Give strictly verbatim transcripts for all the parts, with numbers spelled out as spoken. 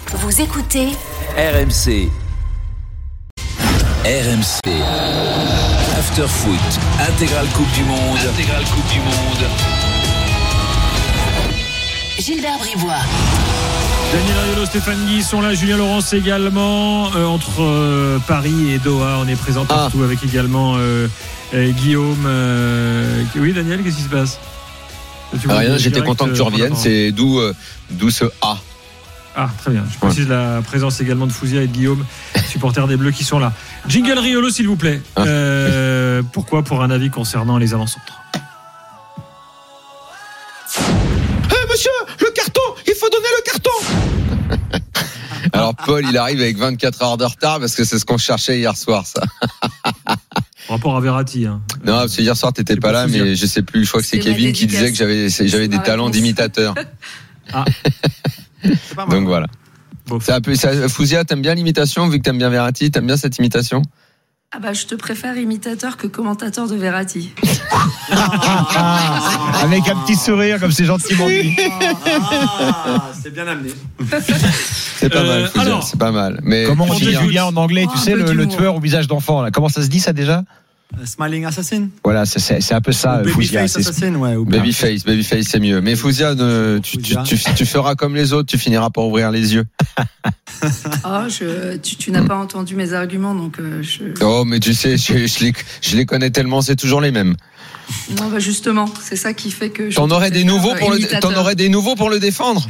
Vous écoutez R M C. R M C. After Foot. Intégrale Coupe du Monde. Intégrale Coupe du Monde. Gilbert Bribois. Daniel Riolo, Stéphane Guy sont là, Julien Laurence également. Euh, entre euh, Paris et Doha, on est présent partout ah. avec également euh, euh, Guillaume. Euh... Oui, Daniel, qu'est-ce qui se passe? ah, Rien, j'étais content que tu reviennes. C'est d'où, euh, d'où ce A. Ah, très bien. Je précise ouais. la présence également de Fouzia et de Guillaume, supporters des Bleus qui sont là. Jingle Riolo, s'il vous plaît. Ah. Euh, pourquoi? Pour un avis concernant les avant-centres. Hey, monsieur, le carton, il faut donner le carton. Alors, Paul, il arrive avec vingt-quatre heures de retard parce que c'est ce qu'on cherchait hier soir, ça. Rapport à Verratti. Hein. Non, parce que hier soir, t'étais pas là, mais je sais plus. Je crois que c'est, c'est Kevin qui disait que j'avais, j'avais des talents d'imitateur. Ah. Donc voilà. Bon. C'est un peu, ça, Fouzia, t'aimes bien l'imitation, vu que t'aimes bien Verratti, t'aimes bien cette imitation? Ah bah je te préfère imitateur que commentateur de Verratti. Avec un petit sourire comme c'est gentiment dit. Ah, c'est bien amené. C'est pas euh, mal, Fouzia, alors, c'est pas mal. Mais comment on dit Julien en anglais, oh, tu sais, le, le tueur au visage d'enfant là. Comment ça se dit ça déjà? Uh, Smiling Assassin. Voilà, c'est, c'est, c'est un peu ça. Babyface Assassin, ouais. Babyface, Babyface, c'est mieux. Mais Fouzia, ne, tu, tu, tu, tu feras comme les autres, tu finiras par ouvrir les yeux. Oh, je, tu, tu n'as pas entendu mes arguments, donc euh, je. Oh, mais tu sais, je, je, les, je les connais tellement, c'est toujours les mêmes. Non, bah justement, c'est ça qui fait que. Je t'en aurais des nouveaux pour le, t'en aurais des nouveaux pour le défendre.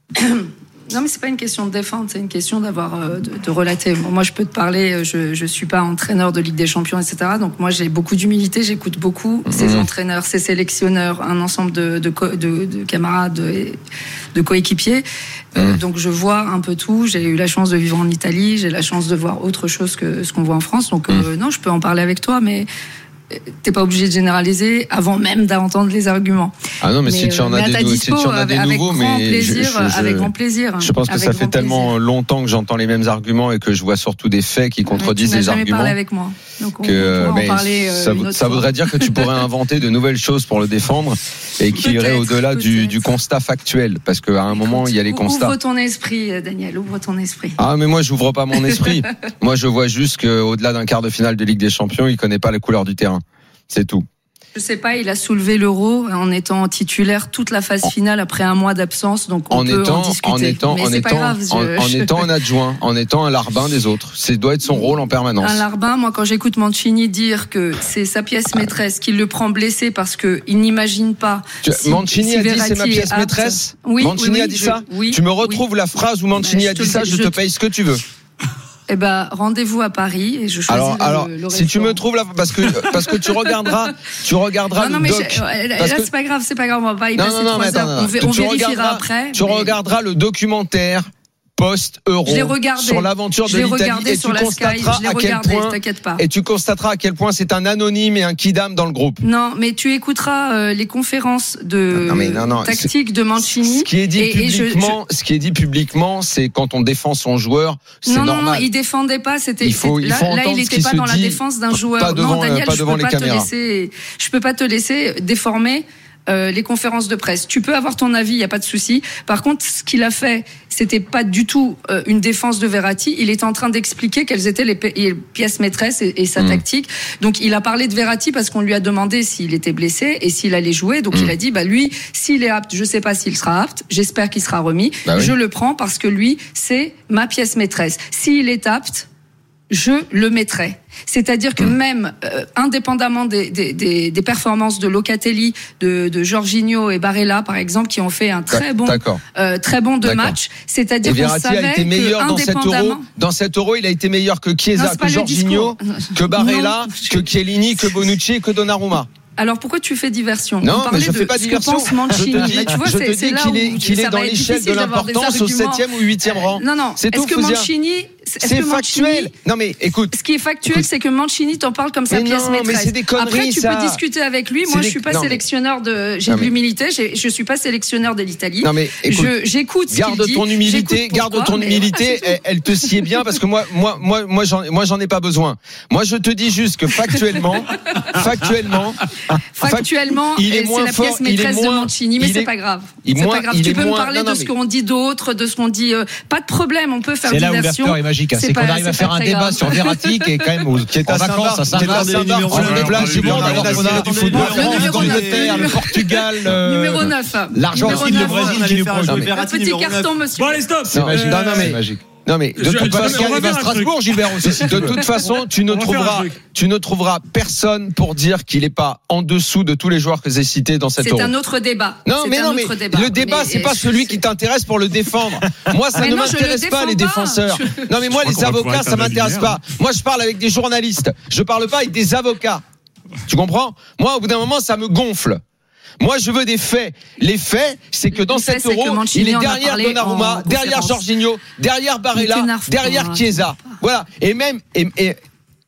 Non, mais c'est pas une question de défendre, c'est une question d'avoir euh, de, de relater. Bon, moi, je peux te parler. Je je suis pas entraîneur de Ligue des Champions, et cetera. Donc moi, j'ai beaucoup d'humilité. J'écoute beaucoup mmh. ces entraîneurs, ces sélectionneurs, un ensemble de de, co- de, de camarades, de, de coéquipiers. Mmh. Euh, donc je vois un peu tout. J'ai eu la chance de vivre en Italie. J'ai la chance de voir autre chose que ce qu'on voit en France. Donc euh, mmh. non, je peux en parler avec toi, mais t'es pas obligé de généraliser avant même d'entendre les arguments. Ah non, mais, mais si tu en as des, dispo, si tu en as des nouveaux, mais plaisir, je, je, avec grand plaisir. Je pense que ça fait tellement plaisir. longtemps que j'entends les mêmes arguments et que je vois surtout des faits qui contredisent ouais, les arguments. Tu n'as jamais parlé avec moi. Donc on, que, on mais en parler, euh, ça, ça voudrait dire que tu pourrais inventer de nouvelles choses pour le défendre et qui iraient au-delà du, du constat factuel, parce qu'à un moment Écoute, il y a les constats. Ouvre ton esprit, Daniel. Ouvre ton esprit. Ah mais moi j'ouvre pas mon esprit. Moi je vois juste qu'au-delà d'un quart de finale de Ligue des Champions, il connaît pas la couleur du terrain. C'est tout. Je sais pas, il a soulevé l'Euro en étant titulaire toute la phase finale après un mois d'absence, donc on en peut étant, en discuter. En étant, mais en c'est étant, pas grave, en, je, en je... étant un adjoint, en étant un larbin des autres. C'est doit être son rôle en permanence. Un larbin, moi quand j'écoute Mancini dire que c'est sa pièce maîtresse, qu'il le prend blessé parce que il n'imagine pas. Tu, si, Mancini si a dit c'est ma pièce maîtresse. Oui, Mancini oui, a dit je, ça. Oui, tu me retrouves oui. la phrase où Mancini bah, a dit ça. Je, je te paye ce que tu veux. Eh ben, rendez-vous à Paris et je choisis alors, le, alors, le si tu me trouves là, parce que parce que tu regarderas, tu regarderas non, non, le doc. Mais là, que... c'est pas grave, c'est pas grave, on va pas y non, passer non, non, trois heures. Attends, on, v- on tu vérifiera après. Tu mais... regarderas le documentaire post-Euro sur l'aventure de l'Italie et tu constateras à quel point et tu constateras à quel point c'est un anonyme et un kidam dans le groupe. Non, mais tu écouteras euh, les conférences de non, mais non, non, tactique de Mancini. Ce qui est dit et, publiquement, et je, je... ce qui est dit publiquement, c'est quand on défend son joueur, c'est non, normal. Non, il défendait pas. C'était il faut, il faut là, là, il n'était pas dans la défense d'un joueur. Pas devant, non, Daniel, pas je devant peux les pas caméras. te laisser. Je peux pas te laisser déformer. Euh, les conférences de presse. Tu peux avoir ton avis, il y a pas de souci. Par contre, ce qu'il a fait, c'était pas du tout euh, une défense de Verratti. Il était en train d'expliquer quelles étaient les, pi- les pièces maîtresses et, et sa mmh. tactique. Donc, il a parlé de Verratti parce qu'on lui a demandé s'il était blessé et s'il allait jouer. Donc, mmh. il a dit, bah lui, s'il est apte, je sais pas s'il sera apte. J'espère qu'il sera remis. Bah oui. Je le prends parce que lui, c'est ma pièce maîtresse. S'il est apte, je le mettrai. C'est-à-dire que même euh, indépendamment des, des, des, des performances de Locatelli, de, de Jorginho et Barella par exemple, qui ont fait un très bon, euh, très bon deux matchs, c'est-à-dire et qu'on savait a été meilleur que dans cet euro. Dans cet euro, il a été meilleur que Chiesa, non, que Jorginho, que Barella, non, je... que Chiellini, que Bonucci et que Donnarumma. Alors pourquoi tu fais diversion? Non, mais je fais pas diversion. Je te dis, bah, tu vois, je c'est, te dis qu'il est, qu'il est dans l'échelle de l'importance au septième ou huitième rang. Non, non. C'est Est-ce tout, que Mancini, c'est factuel. Non mais écoute. Ce qui est factuel, écoute, c'est que Mancini t'en parle comme sa pièce non, maîtresse. Mais c'est des conneries, après, tu ça. peux discuter avec lui. Moi, des... je suis pas non, sélectionneur de. J'ai non, de l'humilité. J'ai... Je suis pas sélectionneur de l'Italie. Non mais écoute, je, j'écoute. Ce garde qu'il ton dit, humilité. Garde ton humilité. Elle, elle te sied bien parce que moi, moi, moi, moi, j'en, moi, j'en ai pas besoin. Moi, je te dis juste que factuellement, factuellement, factuellement, il est moins fort. C'est la pièce maîtresse de Mancini, mais c'est pas grave. C'est pas grave. Tu peux me parler de ce qu'on dit d'autres, de ce qu'on dit. Pas de problème. On peut faire c'est diversion. C'est là où l'after est magique. C'est, c'est qu'on pas, arrive à faire un débat sur Verratti qui est quand même aux, qui est en vacances à Saint-Barth, on est place du monde, alors qu'on a du football, l'Angleterre, le Portugal, numéro neuf, l'Argentine, le Brésil qui nous prend jouer. Un petit carton, monsieur. Bon, allez, stop. C'est magique. Non, non, mais. Non mais de toute façon, il va à Strasbourg, Gilbert aussi. De toute façon, tu ne trouveras, tu ne trouveras personne pour dire qu'il est pas en dessous de tous les joueurs que j'ai cités dans cette. C'est un autre débat. Non mais non mais le débat c'est pas celui qui t'intéresse pour le défendre. Moi ça ne m'intéresse pas les défenseurs. Non mais moi les avocats ça m'intéresse pas. Moi je parle avec des journalistes. Je parle pas avec des avocats. Tu comprends ? Moi au bout d'un moment ça me gonfle. Moi, je veux des faits. Les faits, c'est que dans cet Euro, il est derrière Donnarumma, derrière Jorginho, derrière Barella, derrière Chiesa. Voilà. Et même, et, et,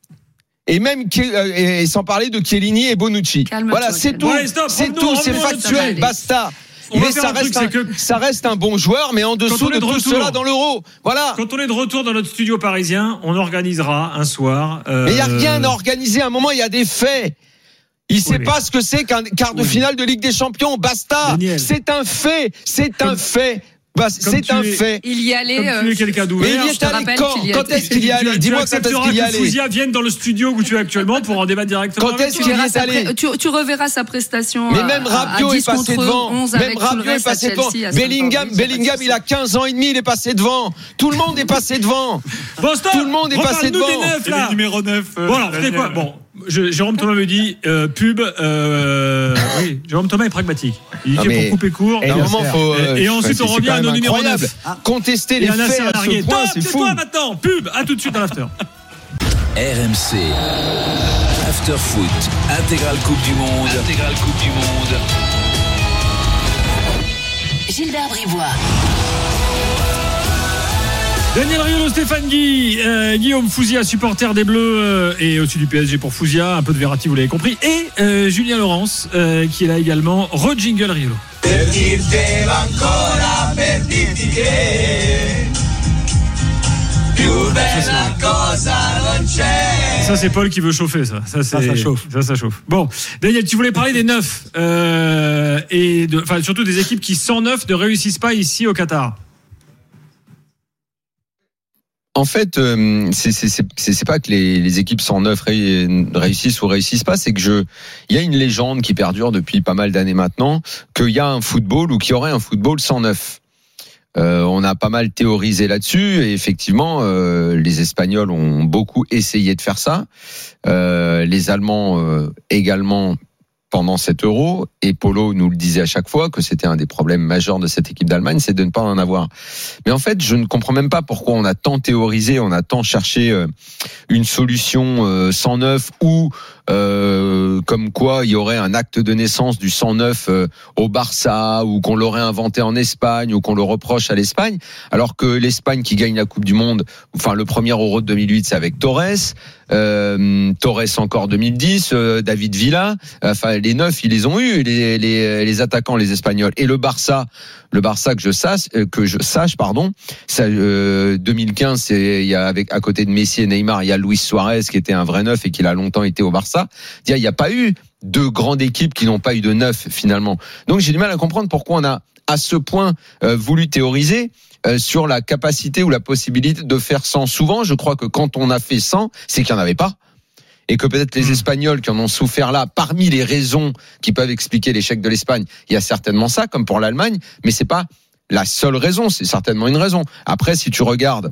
et même, et, et sans parler de Chiellini et Bonucci. Calme-toi, voilà, c'est tout. Ouais, stop, c'est tout, c'est factuel. Basta. On mais ça reste, un, que... ça reste un bon joueur, mais en dessous de, de tout cela dans l'Euro. Voilà. Quand on est de retour dans notre studio parisien, on organisera un soir. Euh... Mais il n'y a rien à organiser. À un moment, il y a des faits. Il sait oui, pas ce que c'est qu'un quart de oui. finale de Ligue des Champions. Basta. Daniel. C'est un fait. C'est Comme... un fait. Bah, c'est un es, fait. Il y allait. Euh, tu es quelqu'un d'ouvert. Mais il y est allé quand y Quand est-ce qu'il y allait Dis-moi quand est-ce qu'il y allait. Que Fouzia vienne dans le studio où tu es actuellement pour en débattre directement. Quand est-ce qu'il y est allé tu, tu reverras sa prestation. Mais même Rabiot est passé devant. Même Rabiot est passé devant. Bellingham, Bellingham, il a quinze ans et demi, il est passé devant. Tout le monde est passé devant. Bon, stop. Tout le monde est passé devant. Le numéro neuf. Bon, alors, c'était quoi Bon. Je, Jérôme Thomas me dit euh, pub. Euh, oui, Jérôme Thomas est pragmatique. Il dit que pour couper court. Et, moment, faut, euh, et ensuite, on revient à nos numéros neuf. Ah, contester les faits à ce point, c'est fou. C'est toi maintenant. Pub. À tout de suite dans l'after. R M C After Foot, intégrale Coupe du Monde. Intégrale Coupe du Monde. Gilbert Bribois. Daniel Riolo, Stéphane Guy, euh, Guillaume Fouzia, supporter des Bleus euh, et au-dessus du P S G pour Fouzia, un peu de Verratti, vous l'avez compris, et euh, Julien Laurence euh, qui est là également. Re-jingle Riolo. Ça c'est Paul qui veut chauffer ça. Ça, c'est, ça, ça chauffe. Ça, ça chauffe. Bon, Daniel, tu voulais parler des neufs euh, et de, enfin surtout des équipes qui sans neuf ne réussissent pas ici au Qatar. En fait, euh, c'est, c'est, c'est, c'est pas que les, les équipes sans neuf réussissent ou réussissent pas, c'est que je, il y a une légende qui perdure depuis pas mal d'années maintenant, qu'il y a un football ou qu'il y aurait un football sans neuf. Euh, on a pas mal théorisé là-dessus et effectivement, euh, les Espagnols ont beaucoup essayé de faire ça. Euh, les Allemands euh, également pendant cet Euro, et Polo nous le disait à chaque fois que c'était un des problèmes majeurs de cette équipe d'Allemagne, c'est de ne pas en avoir. Mais en fait, je ne comprends même pas pourquoi on a tant théorisé, on a tant cherché euh, une solution euh, sans neuf ou euh, comme quoi il y aurait un acte de naissance du cent neuf euh, au Barça, ou qu'on l'aurait inventé en Espagne, ou qu'on le reproche à l'Espagne, alors que l'Espagne qui gagne la Coupe du Monde, enfin le premier Euro de deux mille huit, c'est avec Torres, euh, Torres encore deux mille dix, euh, David Villa, enfin les neuf ils les ont eu, les, les, les attaquants, les Espagnols. Et le Barça, le Barça que je sache, que je sache, pardon, ça, euh, deux mille quinze, c'est il y a avec à côté de Messi et Neymar, il y a Luis Suarez qui était un vrai neuf et qui a longtemps été au Barça. Il n'y a pas eu de grandes équipes qui n'ont pas eu de neuf finalement. Donc j'ai du mal à comprendre pourquoi on a à ce point euh, voulu théoriser euh, sur la capacité ou la possibilité de faire cent. Souvent, je crois que quand on a fait cent, c'est qu'il n'y en avait pas. Et que peut-être les Espagnols qui en ont souffert là, parmi les raisons qui peuvent expliquer l'échec de l'Espagne, il y a certainement ça, comme pour l'Allemagne, mais c'est pas la seule raison, c'est certainement une raison. Après, si tu regardes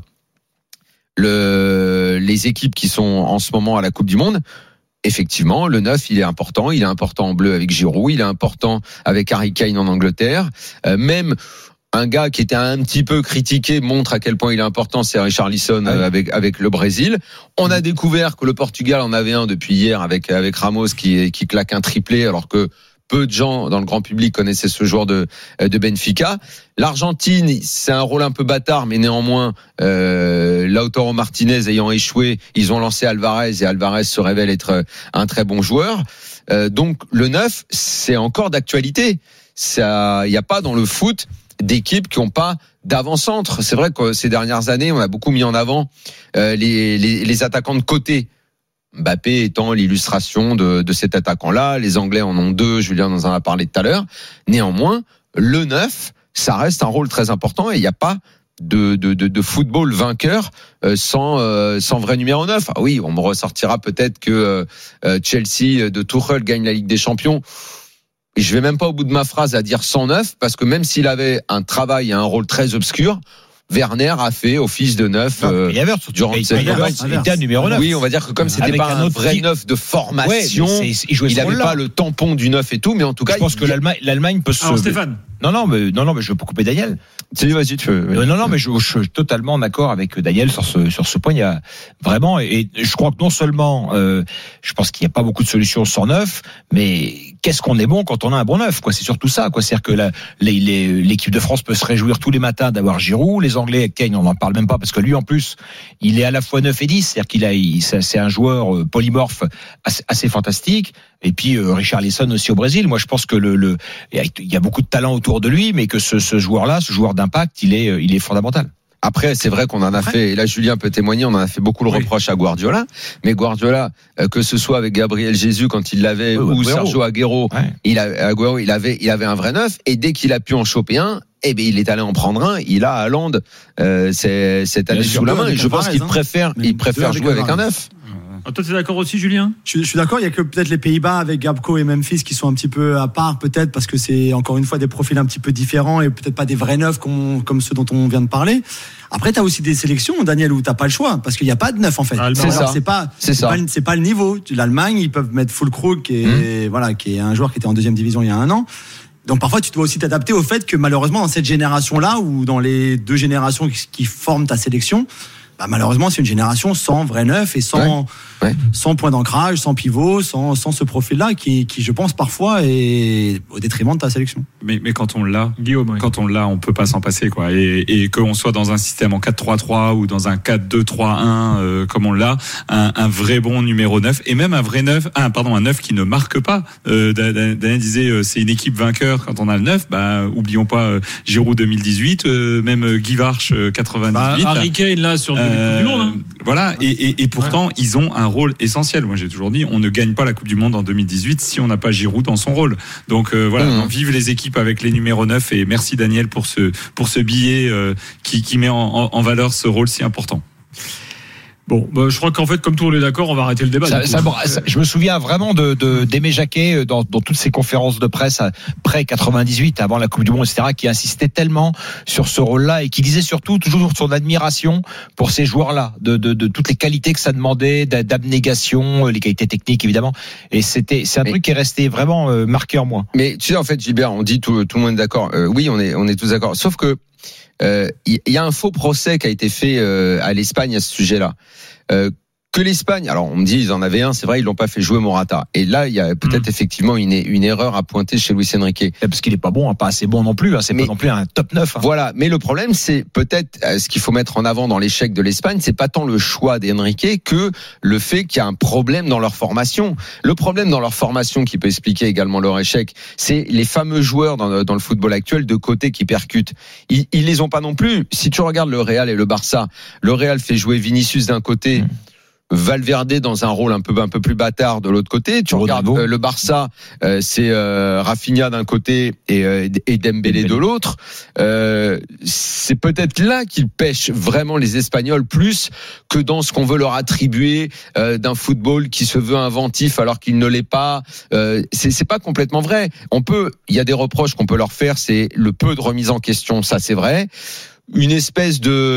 le, les équipes qui sont en ce moment à la Coupe du Monde, effectivement, le neuf, il est important, il est important en bleu avec Giroud, il est important avec Harry Kane en Angleterre, euh, même un gars qui était un petit peu critiqué montre à quel point il est important, c'est Richarlison euh, avec avec le Brésil. On a découvert que le Portugal en avait un depuis hier avec avec Ramos qui qui claque un triplé alors que peu de gens dans le grand public connaissaient ce joueur de, de Benfica. L'Argentine, c'est un rôle un peu bâtard, mais néanmoins, euh, Lautaro Martinez ayant échoué, ils ont lancé Alvarez et Alvarez se révèle être un très bon joueur. Euh, donc le neuf, c'est encore d'actualité. Ça, il n'y a pas dans le foot d'équipes qui n'ont pas d'avant-centre. C'est vrai que ces dernières années, on a beaucoup mis en avant euh, les, les, les attaquants de côté. Mbappé étant l'illustration de, de cet attaquant-là. Les Anglais en ont deux, Julien nous en a parlé tout à l'heure. Néanmoins, le neuf, ça reste un rôle très important et il n'y a pas de, de, de, de football vainqueur euh, sans, euh, sans vrai numéro neuf. Ah oui, on me ressortira peut-être que euh, Chelsea de Tuchel gagne la Ligue des Champions. Et je vais même pas au bout de ma phrase à dire cent neuf, parce que même s'il avait un travail et un rôle très obscur, Werner a fait office de neuf euh, durant cette campagne. Il était un numéro neuf. Oui, on va dire que comme c'était Avec pas un, un vrai type... neuf de formation, ouais, il n'avait pas le tampon du neuf et tout, mais en tout cas, je pense il... que l'Allemagne, l'Allemagne peut se. Alors Stéphane. Non, non, mais non, non, mais je veux pas couper Daniel. Si, vas-y, tu veux. Oui. Non, non, mais je, je suis totalement d'accord avec Daniel sur ce sur ce point. Il y a vraiment, et, et je crois que non seulement, euh, je pense qu'il n'y a pas beaucoup de solutions sans neuf, mais qu'est-ce qu'on est bon quand on a un bon neuf, quoi. C'est surtout ça, quoi. C'est-à-dire que la, les, les, l'équipe de France peut se réjouir tous les matins d'avoir Giroud. Les Anglais, Kane, on n'en parle même pas parce que lui, en plus, il est à la fois neuf et dix, c'est-à-dire qu'il a, il, c'est un joueur polymorphe assez, assez fantastique. Et puis euh, Richarlison aussi au Brésil. Moi, je pense que le, le, il y a beaucoup de talent autour de lui, mais que ce, ce joueur-là, ce joueur d'impact, il est, il est fondamental. Après, c'est vrai qu'on en a fait, et là Julien peut témoigner, on en a fait beaucoup le oui. reproche à Guardiola, mais Guardiola, euh, que ce soit avec Gabriel Jesus quand il l'avait, oui, ou Agüero. Sergio Agüero, ouais. il, a, Agüero, il avait, il avait un vrai neuf, et dès qu'il a pu en choper un, eh ben il est allé en prendre un. Il a Haaland euh, c'est, cette année sous la main, et je pense qu'il préfère, il préfère jouer avec un neuf. Ah, toi, tu es d'accord aussi, Julien ? je, je suis d'accord. Il y a que peut-être les Pays-Bas avec Gabko et Memphis qui sont un petit peu à part, peut-être parce que c'est encore une fois des profils un petit peu différents et peut-être pas des vrais neufs comme, comme ceux dont on vient de parler. Après, tu as aussi des sélections, Daniel, où t'as pas le choix parce qu'il n'y a pas de neuf en fait. Ah, c'est, ça. c'est pas, c'est, c'est ça. pas, c'est pas le niveau. L'Allemagne, ils peuvent mettre Füllkrug, qui est mmh. voilà, qui est un joueur qui était en deuxième division il y a un an. Donc parfois, tu dois aussi t'adapter au fait que malheureusement, dans cette génération-là ou dans les deux générations qui, qui forment ta sélection. Bah malheureusement, c'est une génération sans vrai neuf et sans, ouais, ouais. sans point d'ancrage, sans pivot, sans, sans ce profil-là qui, qui, je pense, parfois est au détriment de ta sélection. Mais, mais quand on l'a, Guillaume, ouais. quand on l'a, on peut pas s'en passer, quoi. Et, et qu'on soit dans un système en quatre trois trois ou dans un quatre deux trois un, euh, comme on l'a, un, un vrai bon numéro neuf et même un vrai neuf, ah, pardon, un neuf qui ne marque pas. Euh, Daniel disait, euh, c'est une équipe vainqueur quand on a le neuf. Bah, oublions pas euh, Giroud deux mille dix-huit, euh, même Guy Varch euh, quatre-vingt-dix-huit. Bah, Harry Kane là sur le Euh, du monde, hein. Voilà, et, et, et pourtant, ouais. ils ont un rôle essentiel. Moi, j'ai toujours dit, on ne gagne pas la Coupe du Monde en deux mille dix-huit si on n'a pas Giroud dans son rôle. Donc euh, voilà, mmh. vive les équipes avec les numéros neuf et merci Daniel pour ce, pour ce billet euh, qui, qui met en, en, en valeur ce rôle si important. Bon, bah, je crois qu'en fait, comme tout le monde est d'accord, on va arrêter le débat. Ça, ça, ça, je me souviens vraiment de, de d'Aimé Jacquet dans, dans toutes ses conférences de presse après quatre-vingt-dix-huit, avant la Coupe du Monde, et cetera, qui insistait tellement sur ce rôle-là et qui disait surtout toujours son admiration pour ces joueurs-là, de, de, de toutes les qualités que ça demandait, d'abnégation, les qualités techniques évidemment. Et c'était, c'est un mais, truc qui est resté vraiment euh, marqué en moi. Mais tu sais, en fait, Gilbert, on dit tout, tout le monde est d'accord. Euh, oui, on est, on est tous d'accord. Sauf que il euh, y a un faux procès qui a été fait euh, à l'Espagne à ce sujet-là. Euh, que l'Espagne, alors on me dit ils en avaient un, c'est vrai, ils l'ont pas fait jouer Morata. Et là, il y a peut-être mmh. effectivement une, une erreur à pointer chez Luis Enrique. Parce qu'il est pas bon, hein, pas assez bon non plus. Hein, c'est mais, pas non plus un top neuf. Hein. Voilà, mais le problème, c'est peut-être euh, ce qu'il faut mettre en avant dans l'échec de l'Espagne, c'est pas tant le choix d'Enrique que le fait qu'il y a un problème dans leur formation. Le problème dans leur formation qui peut expliquer également leur échec, c'est les fameux joueurs dans, dans le football actuel de côté qui percutent. Ils, ils les ont pas non plus. Si tu regardes le Real et le Barça, le Real fait jouer Vinicius d'un côté. Mmh. Valverde dans un rôle un peu un peu plus bâtard de l'autre côté. Tu regardes euh, le Barça, euh, c'est euh, Rafinha d'un côté et, euh, et Dembélé de l'autre. Euh, c'est peut-être là qu'ils pêchent vraiment les Espagnols plus que dans ce qu'on veut leur attribuer euh, d'un football qui se veut inventif alors qu'il ne l'est pas. Euh, c'est, c'est pas complètement vrai. On peut, il y a des reproches qu'on peut leur faire, c'est le peu de remise en question, ça c'est vrai. Une espèce de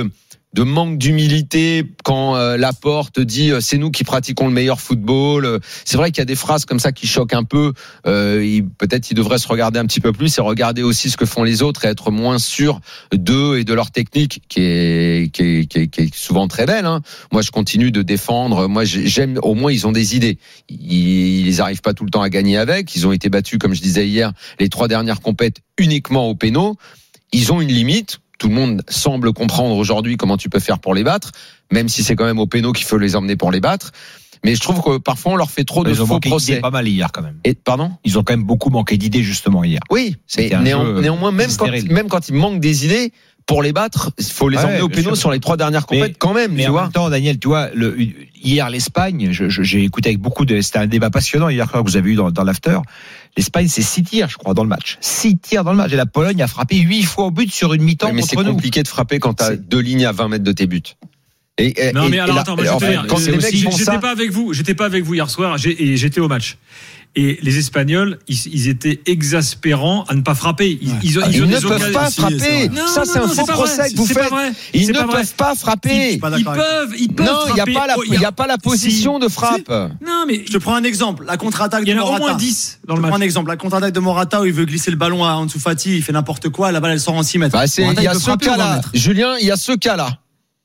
de manque d'humilité quand euh, Laporte dit euh, c'est nous qui pratiquons le meilleur football. C'est vrai qu'il y a des phrases comme ça qui choquent un peu. Euh, il, peut-être il devrait se regarder un petit peu plus et regarder aussi ce que font les autres et être moins sûr d'eux et de leur technique qui est qui est, qui est, qui est souvent très belle. Hein. Moi, je continue de défendre. Moi, j'aime au moins ils ont des idées. Ils, ils arrivent pas tout le temps à gagner avec. Ils ont été battus, comme je disais hier, les trois dernières compètes uniquement au péno. Ils ont une limite. Tout le monde semble comprendre aujourd'hui comment tu peux faire pour les battre, même si c'est quand même au péno qu'il faut les emmener pour les battre. Mais je trouve que parfois on leur fait trop de ils ont faux procès. Pas mal hier quand même. Et pardon, ils ont quand même beaucoup manqué d'idées justement hier. Oui, mais néan, néanmoins même quand, même quand ils manquent des idées pour les battre, il faut les ouais, emmener au péno sur les trois dernières compètes quand même. Mais tu en vois. même temps, Daniel, tu vois, le, hier l'Espagne, je, je, j'ai écouté avec beaucoup de, c'était un débat passionnant hier que vous avez eu dans, dans l'after. L'Espagne, c'est six tirs, je crois, dans le match. Six tirs dans le match. Et la Pologne a frappé huit fois au but sur une mi-temps. Oui, mais c'est nous. compliqué de frapper quand t'as deux lignes à vingt mètres de tes buts. Et, et, non mais alors attends, moi, je vais quand les mecs j'étais ça... pas avec vous, j'étais pas avec vous hier soir, j'ai, et j'étais au match. Et les Espagnols, ils, ils étaient exaspérants à ne pas frapper. Ils, ouais. ils, ils, ils, ils ne peuvent pas frapper. C'est non, ça, c'est non, un faux procès que vous faites. Ils ne peuvent pas frapper. Ils, ils peuvent, ils peuvent. Non, il n'y a pas la, il y a pas la position si. de frappe. Si. Non, mais je te prends un exemple. La contre-attaque de Morata. Il y en a au moins dix dans le match. Je prends un exemple. La contre-attaque de Morata où il veut glisser le ballon à Ansu Fati, il fait n'importe quoi. La balle, elle sort en six mètres. Bah, c'est, il y a ce cas-là. Julien, il y a ce cas-là.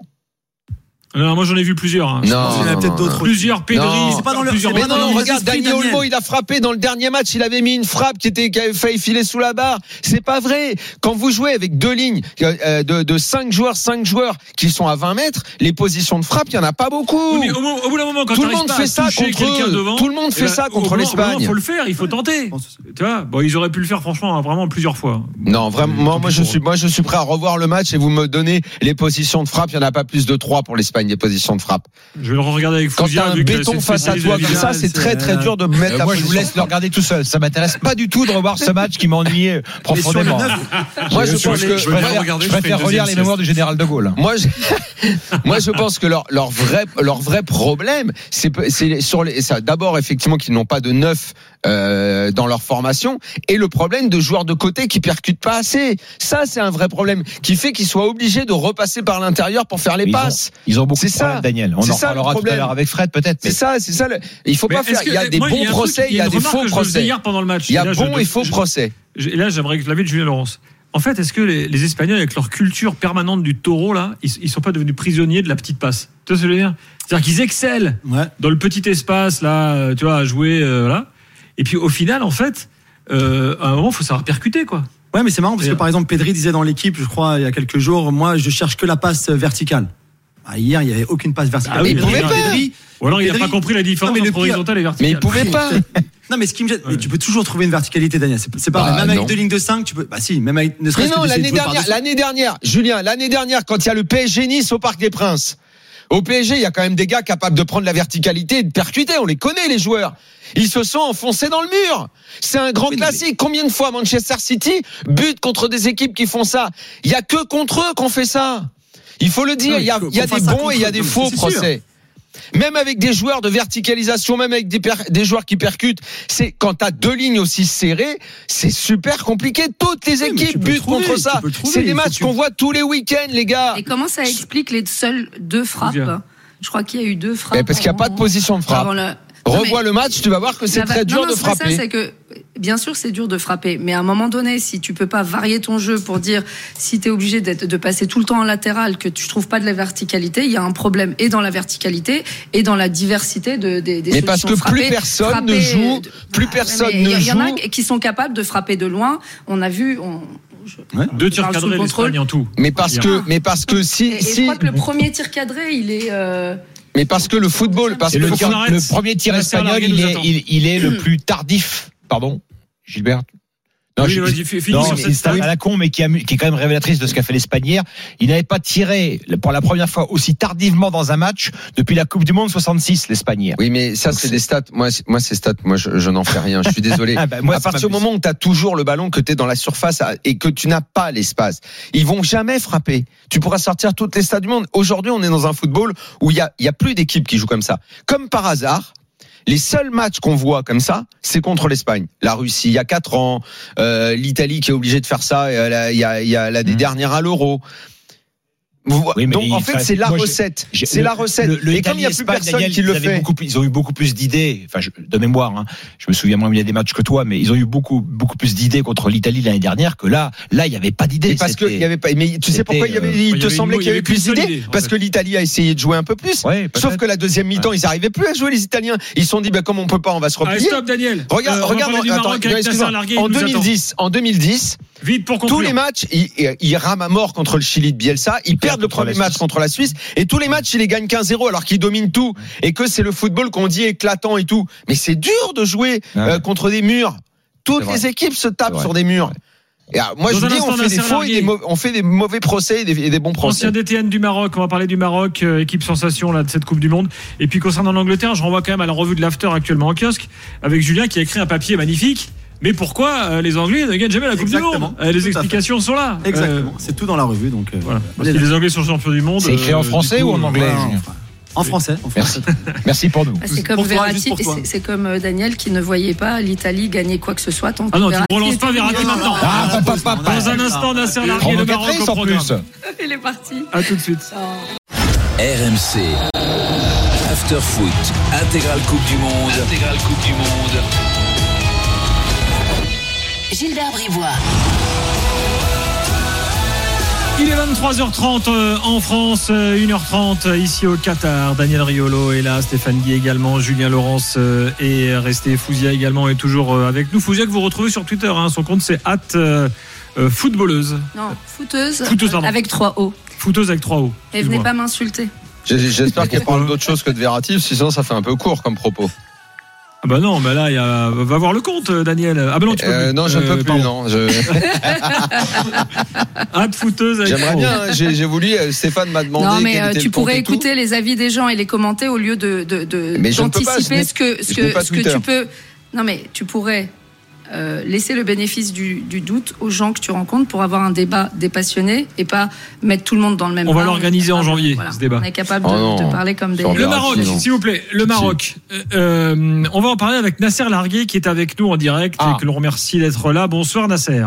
Non, moi j'en ai vu plusieurs. Hein. Non, il y en a peut-être d'autres. Plusieurs pédris. C'est pas dans le. Plusieurs mais non, regarde, Dani Olmo, il a frappé dans le dernier match. Il avait mis une frappe qui était qui avait failli filer sous la barre. C'est pas vrai. Quand vous jouez avec deux lignes euh, de de cinq joueurs, cinq joueurs qui sont à vingt mètres, les positions de frappe, il y en a pas beaucoup. Oui, mais au, au bout d'un moment, quand tout le monde fait ça contre devant, tout le monde fait ça contre l'Espagne. Il faut le faire, il faut tenter. Tu vois, bon, ils auraient pu le faire franchement, vraiment plusieurs fois. Non, vraiment, moi, moi je suis, moi je suis prêt à revoir le match et vous me donnez les positions de frappe. Il y en a pas plus de trois pour l'Espagne, les positions de frappe. Je vais le regarder avec Fouzia. Quand t'as un béton face à toi comme ça, c'est très très dur de mettre la Moi, je vous laisse le regarder tout seul. Ça m'intéresse pas du tout de revoir ce match qui m'a ennuyé profondément. Moi, je pense que je préfère relire les mémoires du général de Gaulle. Moi, je, moi, je pense que leur leur vrai leur vrai problème, c'est c'est sur les ça. D'abord, effectivement, qu'ils n'ont pas de neuf euh, dans leur formation, et le problème de joueurs de côté qui percutent pas assez. Ça, c'est un vrai problème qui fait qu'ils soient obligés de repasser par l'intérieur pour faire les ils passes. Ont, ils ont beaucoup de problèmes, Daniel. On c'est en parlera tout à l'heure avec Fred, peut-être. C'est ça, c'est ça. Le... Il faut mais pas faire. Il y a des moi, bons il y a procès, il y a des faux procès. Hier pendant le match. Il y a bons et faux procès. Et là, j'aimerais que l'avis de Julien Laurence. En fait, est-ce que les, les Espagnols, avec leur culture permanente du taureau, là, ils, ils sont pas devenus prisonniers de la petite passe? Tu vois ce que je veux dire? C'est-à-dire qu'ils excellent ouais. dans le petit espace, là, tu vois, à jouer, euh, là. Et puis, au final, en fait, euh, à un moment, il faut savoir percuter, quoi. Ouais, mais c'est marrant parce que, par exemple, Pedri disait dans l'équipe, je crois, il y a quelques jours, moi, je cherche que la passe verticale. Ah, hier, il n'y avait aucune passe verticale. Ah oui, il pouvait pas. Pedri, Ou alors, il Pedri, n'a pas compris la différence non, entre horizontale et verticale. Mais il pouvait pas. Non, mais ce qui me gêne, ouais. tu peux toujours trouver une verticalité, Daniel. C'est, c'est pas bah, vrai. Même non. avec deux lignes de cinq, tu peux. Bah si, même avec. Ne serait-ce mais non, que l'année dernière, l'année dernière, Julien, l'année dernière, quand il y a le P S G Nice au Parc des Princes, au P S G, il y a quand même des gars capables de prendre la verticalité et de percuter. On les connaît, les joueurs. Ils se sont enfoncés dans le mur. C'est un grand oui, classique. Mais... Combien de fois Manchester City bute contre des équipes qui font ça? Il y a que contre eux qu'on fait ça. Il faut le dire. Il y a, il y a des bons et il y a des faux procès. Même avec des joueurs de verticalisation, même avec des, per- des joueurs qui percutent, c'est quand t'as deux lignes aussi serrées, c'est super compliqué. Toutes les équipes oui, butent trouver, contre ça. C'est des matchs qu'on tu... voit tous les week-ends, les gars. Et comment ça explique les seules deux frappes? Je crois qu'il y a eu deux frappes. Mais parce qu'il n'y a pas de position de frappe. Le... Revois le match, tu vas voir que c'est la... très dur non, non, de frapper. Ça, c'est que, bien sûr, c'est dur de frapper, mais à un moment donné, si tu peux pas varier ton jeu pour dire, si tu es obligé d'être, de passer tout le temps en latéral, que tu trouves pas de la verticalité, il y a un problème et dans la verticalité et dans la diversité de, des, des mais solutions. Mais parce que frapper, plus personne frapper, ne joue, plus personne ouais, ne joue. Il y en a qui sont capables de frapper de loin. On a vu, on, je, ouais. Deux tirs cadrés l'Espagne en tout. Mais parce que, mais parce que si, et, et si. je crois que le premier tir cadré, il est. Euh, Mais parce que le football, parce que le, le, tir, le premier tir espagnol, il est, il, il est le plus tardif. Pardon, Gilbert. Non, oui, je, ouais, fini non sur cette c'est à la con, mais qui, a, qui est quand même révélatrice de ce qu'a fait l'Espagne hier. Il n'avait pas tiré pour la première fois aussi tardivement dans un match depuis la Coupe du Monde soixante-six, l'Espagne. Oui, mais ça, donc, c'est, c'est des stats. Moi, moi, ces stats, moi, je, je n'en fais rien. Je suis désolé. ah bah, moi, à partir du moment où tu as toujours le ballon, que tu es dans la surface et que tu n'as pas l'espace, ils vont jamais frapper. Tu pourras sortir toutes les stats du monde. Aujourd'hui, on est dans un football où il y a, il y a plus d'équipes qui jouent comme ça. Comme par hasard. Les seuls matchs qu'on voit comme ça, c'est contre l'Espagne. La Russie, il y a quatre ans, euh, l'Italie qui est obligée de faire ça, il y a, il y a, il y a l'année mmh. dernière à l'Euro. Oui, donc en fait, c'est la moi, recette. Je, c'est le, la recette. Le, le et comme il n'y a plus personne Daniel, qui le fait, beaucoup plus, ils ont eu beaucoup plus d'idées. Enfin, je, de mémoire, hein, je me souviens moins bien des matchs que toi, mais ils ont eu beaucoup, beaucoup plus d'idées contre l'Italie l'année dernière que là. Là, il n'y avait pas d'idées. Parce qu'il y avait pas. Mais tu sais pourquoi il y avait, il te semblait qu'il y avait plus d'idées? Parce que l'Italie a essayé de jouer un peu plus. Ouais, sauf que la deuxième mi-temps, ils n'arrivaient plus à jouer les Italiens. Ils se sont dit, bah comme on peut pas, on va se replier. Stop, Daniel. Regarde, euh, regarde. Attends, excuse-moi. En deux mille dix, en deux mille dix, vite pour tous les matchs, ils rament à mort contre le Chili de Bielsa. Ils perdent le premier match contre la Suisse, et tous les matchs ils les gagnent quinze zéro alors qu'ils dominent tout et que c'est le football qu'on dit éclatant et tout, mais c'est dur de jouer euh, contre des murs. Toutes les équipes se tapent sur des murs. Et alors, moi Dans je dis on fait des faux et des mauvais, on fait des mauvais procès et des, et des bons procès. Ancien D T N du Maroc, on va parler du Maroc, euh, équipe sensation là de cette Coupe du Monde. Et puis concernant l'Angleterre, je renvoie quand même à la revue de l'After actuellement en kiosque avec Julien qui a écrit un papier magnifique. Mais pourquoi euh, les Anglais ne gagnent jamais la Coupe Exactement, du Monde euh, Les explications sont là. Exactement. Euh, c'est tout dans la revue. Donc, euh, voilà. Parce que les Anglais sont champions du monde. C'est écrit en français coup, ou en anglais ouais, En français. En français. Merci. Merci pour nous. Ah, c'est comme, Verratti, c'est, c'est comme euh, Daniel qui ne voyait pas l'Italie gagner quoi que ce soit. Tant ah non, Verratti tu ne relances pas Verratti maintenant. Ah, ah, pas, pas, pas, Dans un instant, Nasser Largué et le Maroc au programme. Il est parti. À tout de suite. R M C After Foot, intégrale Coupe du Monde. Intégrale Coupe du Monde. Gilbert Bribois. Il est vingt-trois heures trente en France, une heure trente ici au Qatar. Daniel Riolo est là, Stéphane Guy également, Julien Laurence est resté, Fouzia également est toujours avec nous. Fouzia que vous retrouvez sur Twitter, hein, son compte c'est at euh, footballeuse. Non, footeuse, footeuse avec trois O. Footeuse avec trois O. Et venez pas m'insulter. J'espère qu'elle parle d'autre chose que de Verratti, sinon ça fait un peu court comme propos. Ah bah non, bah là, il y a... va voir le compte, Daniel. Ah bah non, tu peux euh, plus. Non, je ne euh, peux plus, non. Je... ah, de footeuse avec J'aimerais bien, hein, j'ai, j'ai voulu, Stéphane m'a demandé. Non, mais euh, tu pourrais écouter les avis des gens et les commenter au lieu de, de, de, mais d'anticiper pas, ce que, ce que, ce que tu peux. Non, mais tu pourrais euh, laisser le bénéfice du, du doute aux gens que tu rencontres pour avoir un débat dépassionné et pas mettre tout le monde dans le même. On va l'organiser en janvier, voilà. ce débat. On est capable de, oh de parler comme des. Le Maroc, non. S'il vous plaît, le Maroc. Euh, on va en parler avec Nasser Largué qui est avec nous en direct ah. et que l'on remercie d'être là. Bonsoir Nasser.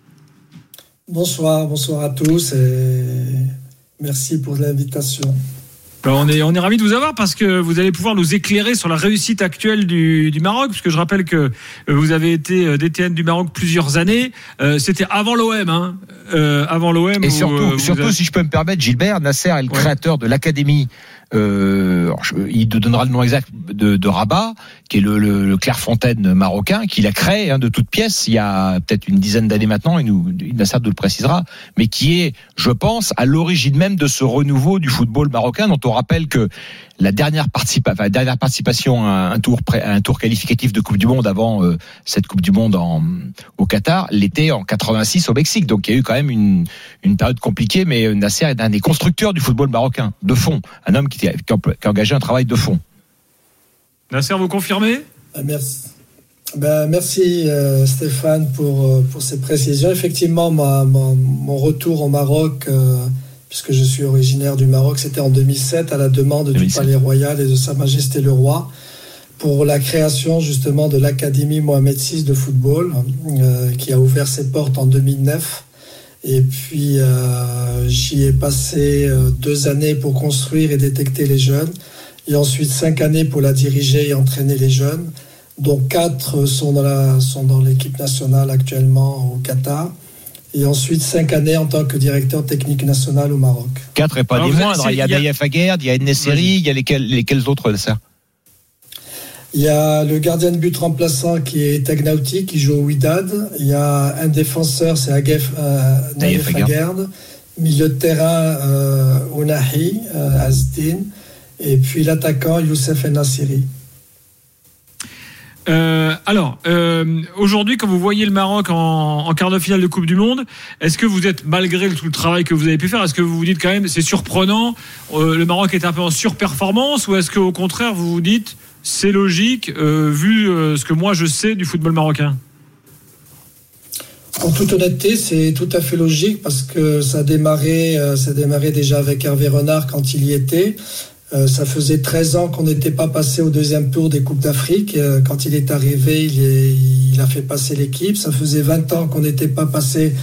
Bonsoir, bonsoir à tous et merci pour l'invitation. On est, on est ravis de vous avoir parce que vous allez pouvoir nous éclairer sur la réussite actuelle du, du Maroc, puisque je rappelle que vous avez été D T N du Maroc plusieurs années. Euh, c'était avant l'O M, hein. Euh, avant l'O M. Et où, surtout, euh, surtout avez... si je peux me permettre, Gilbert, Nasser est le ouais. créateur de l'académie. Euh, je, il te donnera le nom exact de, de Rabat, qui est le, le, le Clairefontaine marocain, qu'il a créé hein, de toutes pièces il y a peut-être une dizaine d'années maintenant, il nous, Nasser nous le précisera, mais qui est, je pense, à l'origine même de ce renouveau du football marocain, dont on rappelle que la dernière, participa- enfin, la dernière participation à un tour, pré- à un tour qualificatif de Coupe du Monde avant euh, cette Coupe du Monde en, au Qatar, l'était en quatre-vingt-six au Mexique. Donc il y a eu quand même une, une période compliquée, mais Nasser est un des constructeurs du football marocain, de fond, un homme qui, qui, a, qui a engagé un travail de fond. Nasser, vous confirmez ? Merci. Ben, merci euh, Stéphane pour, pour ces précisions. Effectivement, ma, ma, mon retour au Maroc, euh, puisque je suis originaire du Maroc, c'était en deux mille sept à la demande deux mille sept. Du Palais Royal et de Sa Majesté le Roi pour la création justement de l'Académie Mohamed six de football euh, qui a ouvert ses portes en deux mille neuf. Et puis euh, j'y ai passé euh, deux années pour construire et détecter les jeunes et ensuite cinq années pour la diriger et entraîner les jeunes, dont quatre sont dans, la, sont dans l'équipe nationale actuellement au Qatar. Et ensuite, cinq années en tant que directeur technique national au Maroc. Quatre et pas Alors des moindres. Il y a Naïef Aguerd, il y a Nesseri, il y a lesquels, lesquels autres, ça? Il y a le gardien de but remplaçant qui est Tegnauti, qui joue au Wydad. Il y a un défenseur, c'est Agef, euh, Naïef Aguerd. Milieu de terrain, euh, Ounahi, euh, Azdin. Et puis l'attaquant, Youssef El-Nassiri. Euh, alors, euh, aujourd'hui, quand vous voyez le Maroc en, en quart de finale de Coupe du Monde, est-ce que vous êtes, malgré tout le travail que vous avez pu faire, est-ce que vous vous dites quand même c'est surprenant, euh, le Maroc est un peu en surperformance, ou est-ce qu'au contraire vous vous dites c'est logique euh, vu euh, ce que moi je sais du football marocain? En toute honnêteté, c'est tout à fait logique parce que ça a démarré, euh, ça a démarré déjà avec Hervé Renard quand il y était. Euh, ça faisait treize ans qu'on n'était pas passé au deuxième tour des Coupes d'Afrique. Euh, quand il est arrivé, il, est, il a fait passer l'équipe. Ça faisait vingt ans qu'on n'était pas passé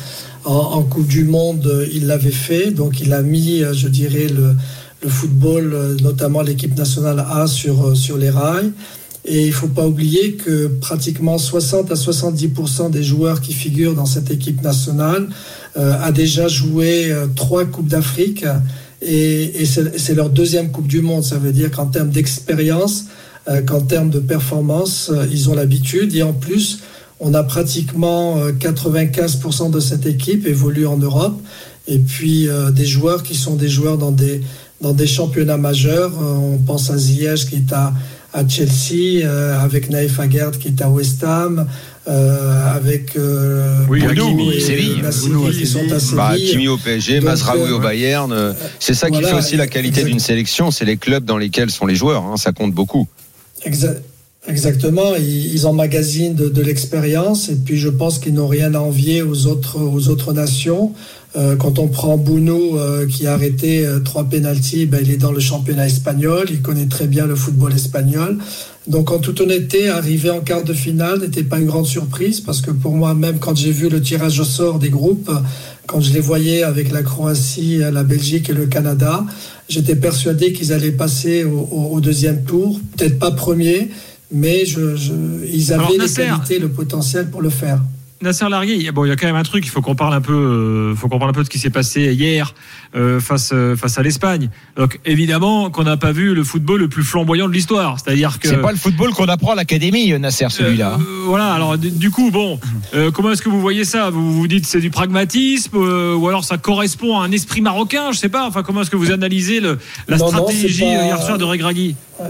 en, en Coupe du Monde, il l'avait fait. Donc il a mis, je dirais, le, le football, notamment l'équipe nationale A, sur, sur les rails. Et il ne faut pas oublier que pratiquement soixante à soixante-dix pour cent des joueurs qui figurent dans cette équipe nationale euh, a déjà joué euh, trois Coupes d'Afrique et, et c'est, c'est leur deuxième Coupe du Monde. Ça veut dire qu'en termes d'expérience, euh, qu'en termes de performance, euh, ils ont l'habitude. Et en plus, on a pratiquement euh, quatre-vingt-quinze pour cent de cette équipe évolue en Europe. Et puis euh, des joueurs qui sont des joueurs dans des, dans des championnats majeurs. Euh, on pense à Ziyech qui est à à Chelsea, euh, avec Naïf Aguerd qui est à West Ham, euh, avec euh, oui, Kimi et Séville, qui sont à Séville. Bah, Kimi au P S G, Mazraoui euh, au Bayern. Euh, c'est ça voilà, qui fait aussi la qualité exact. d'une sélection, c'est les clubs dans lesquels sont les joueurs. Hein, ça compte beaucoup. Exact. Exactement, ils, ils emmagasinent de, de l'expérience et puis je pense qu'ils n'ont rien à envier aux autres, aux autres nations. Euh, quand on prend Bounou euh, qui a arrêté euh, trois pénaltys, ben, il est dans le championnat espagnol, il connaît très bien le football espagnol. Donc en toute honnêteté, arriver en quart de finale n'était pas une grande surprise parce que pour moi, même quand j'ai vu le tirage au sort des groupes, quand je les voyais avec la Croatie, la Belgique et le Canada, j'étais persuadé qu'ils allaient passer au, au, au deuxième tour, peut-être pas premier, mais je, je, ils avaient Alors, les qualités, le potentiel pour le faire. Nasser Largué, bon, il y a quand même un truc, il faut qu'on parle un peu, euh, faut qu'on parle un peu de ce qui s'est passé hier euh, face euh, face à l'Espagne. Donc évidemment qu'on n'a pas vu le football le plus flamboyant de l'histoire, c'est-à-dire que c'est pas le football qu'on apprend à l'académie, Nasser, celui-là. Euh, euh, voilà. Alors du coup, bon, euh, comment est-ce que vous voyez ça ? Vous vous dites c'est du pragmatisme euh, ou alors ça correspond à un esprit marocain ? Je sais pas. Enfin, comment est-ce que vous analysez le, la non, stratégie non, pas... hier soir de Regragui ? Ouais.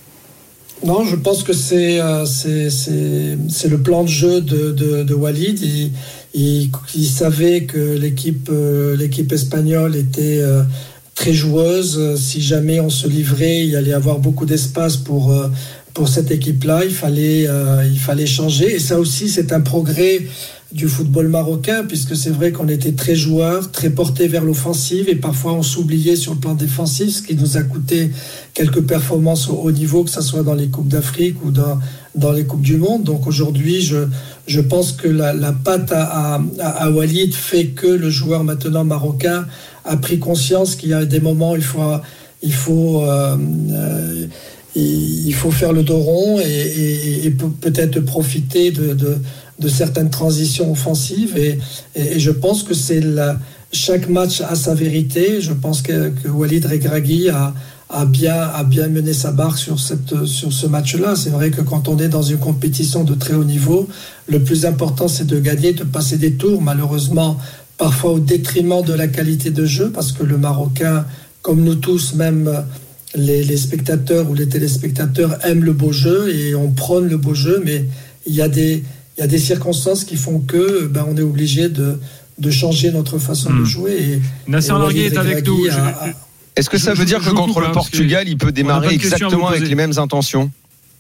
Non, je pense que c'est, euh, c'est, c'est, c'est le plan de jeu de, de, de Walid. Il, il, il savait que l'équipe, euh, l'équipe espagnole était euh, très joueuse. Si jamais on se livrait, il y allait avoir beaucoup d'espace pour, euh, pour cette équipe-là. Il fallait, euh, il fallait changer. Et ça aussi, c'est un progrès du football marocain, puisque c'est vrai qu'on était très joueurs, très portés vers l'offensive, et parfois on s'oubliait sur le plan défensif, ce qui nous a coûté quelques performances au haut niveau, que ce soit dans les Coupes d'Afrique ou dans, dans les Coupes du Monde. Donc aujourd'hui, je, je pense que la, la patte à, à, à Walid fait que le joueur maintenant marocain a pris conscience qu'il y a des moments où il faut, il faut, euh, euh, il faut faire le dos rond et, et, et peut-être profiter de, de de certaines transitions offensives et, et, et je pense que c'est la, chaque match a sa vérité. Je pense que, que Walid Regragui a, a, bien, a bien mené sa barque sur, cette, sur ce match-là. C'est vrai que quand on est dans une compétition de très haut niveau, le plus important c'est de gagner, de passer des tours, malheureusement parfois au détriment de la qualité de jeu, parce que le Marocain, comme nous tous, même les, les spectateurs ou les téléspectateurs aiment le beau jeu et on prône le beau jeu, mais il y a des Il y a des circonstances qui font que ben, on est obligé de, de changer notre façon mmh. de jouer. Et, Nasser Largué est avec nous. A, a... Est-ce que ça je, veut je, dire je que contre le Portugal, il peut démarrer exactement avec les mêmes intentions ?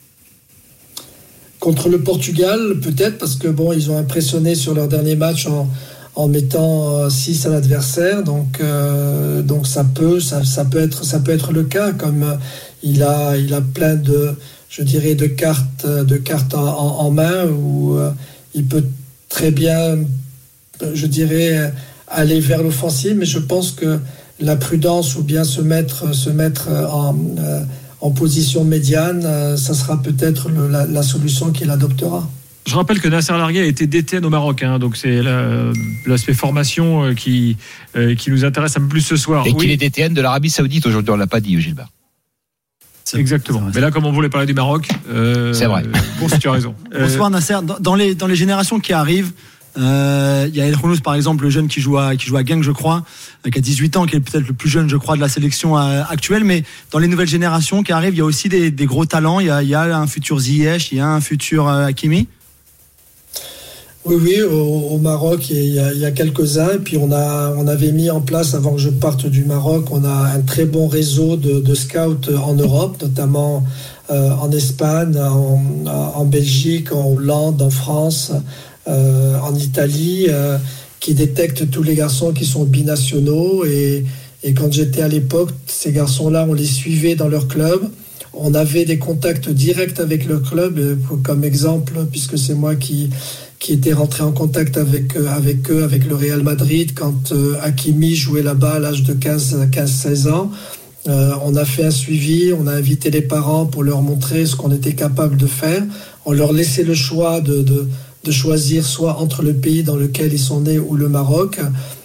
Contre le Portugal, peut-être, parce que bon, ils ont impressionné sur leur dernier match en, en mettant six à l'adversaire. Donc, euh, donc ça peut, ça, ça peut être, ça peut être le cas. Comme euh, il a, il a plein de je dirais, de cartes, de cartes en, en, en main où euh, il peut très bien, je dirais, aller vers l'offensive, mais je pense que la prudence ou bien se mettre, se mettre en, euh, en position médiane, euh, ça sera peut-être le, la, la solution qu'il adoptera. Je rappelle que Nasser Largué a été D T N au Maroc, hein, donc c'est la, l'aspect formation qui, euh, qui nous intéresse un peu plus ce soir. Et oui. qu'il est D T N de l'Arabie Saoudite aujourd'hui, on ne l'a pas dit, Gilbert. C'est Exactement. C'est Mais là, comme on voulait parler du Maroc, euh, c'est vrai. Bon, si tu as raison. Bonsoir Nasser. Dans les dans les générations qui arrivent, il euh, y a El Khounouz par exemple, le jeune qui joue à qui joue à Genk, je crois, qui a dix-huit ans, qui est peut-être le plus jeune, je crois, de la sélection euh, actuelle. Mais dans les nouvelles générations qui arrivent, il y a aussi des, des gros talents. Il y a il y a un futur Ziyech, il y a un futur euh, Hakimi. Oui, oui, au, au Maroc, il y, a, il y a quelques-uns. Et puis, on, a, on avait mis en place, avant que je parte du Maroc, on a un très bon réseau de, de scouts en Europe, notamment euh, en Espagne, en, en Belgique, en Hollande, en France, euh, en Italie, euh, qui détectent tous les garçons qui sont binationaux. Et, et quand j'étais à l'époque, ces garçons-là, on les suivait dans leur club. On avait des contacts directs avec le club, comme exemple, puisque c'est moi qui... qui était rentré en contact avec, avec eux, avec le Real Madrid, quand euh, Hakimi jouait là-bas à l'âge de quinze seize ans. Euh, on a fait un suivi, on a invité les parents pour leur montrer ce qu'on était capable de faire. On leur laissait le choix de, de, de choisir soit entre le pays dans lequel ils sont nés ou le Maroc.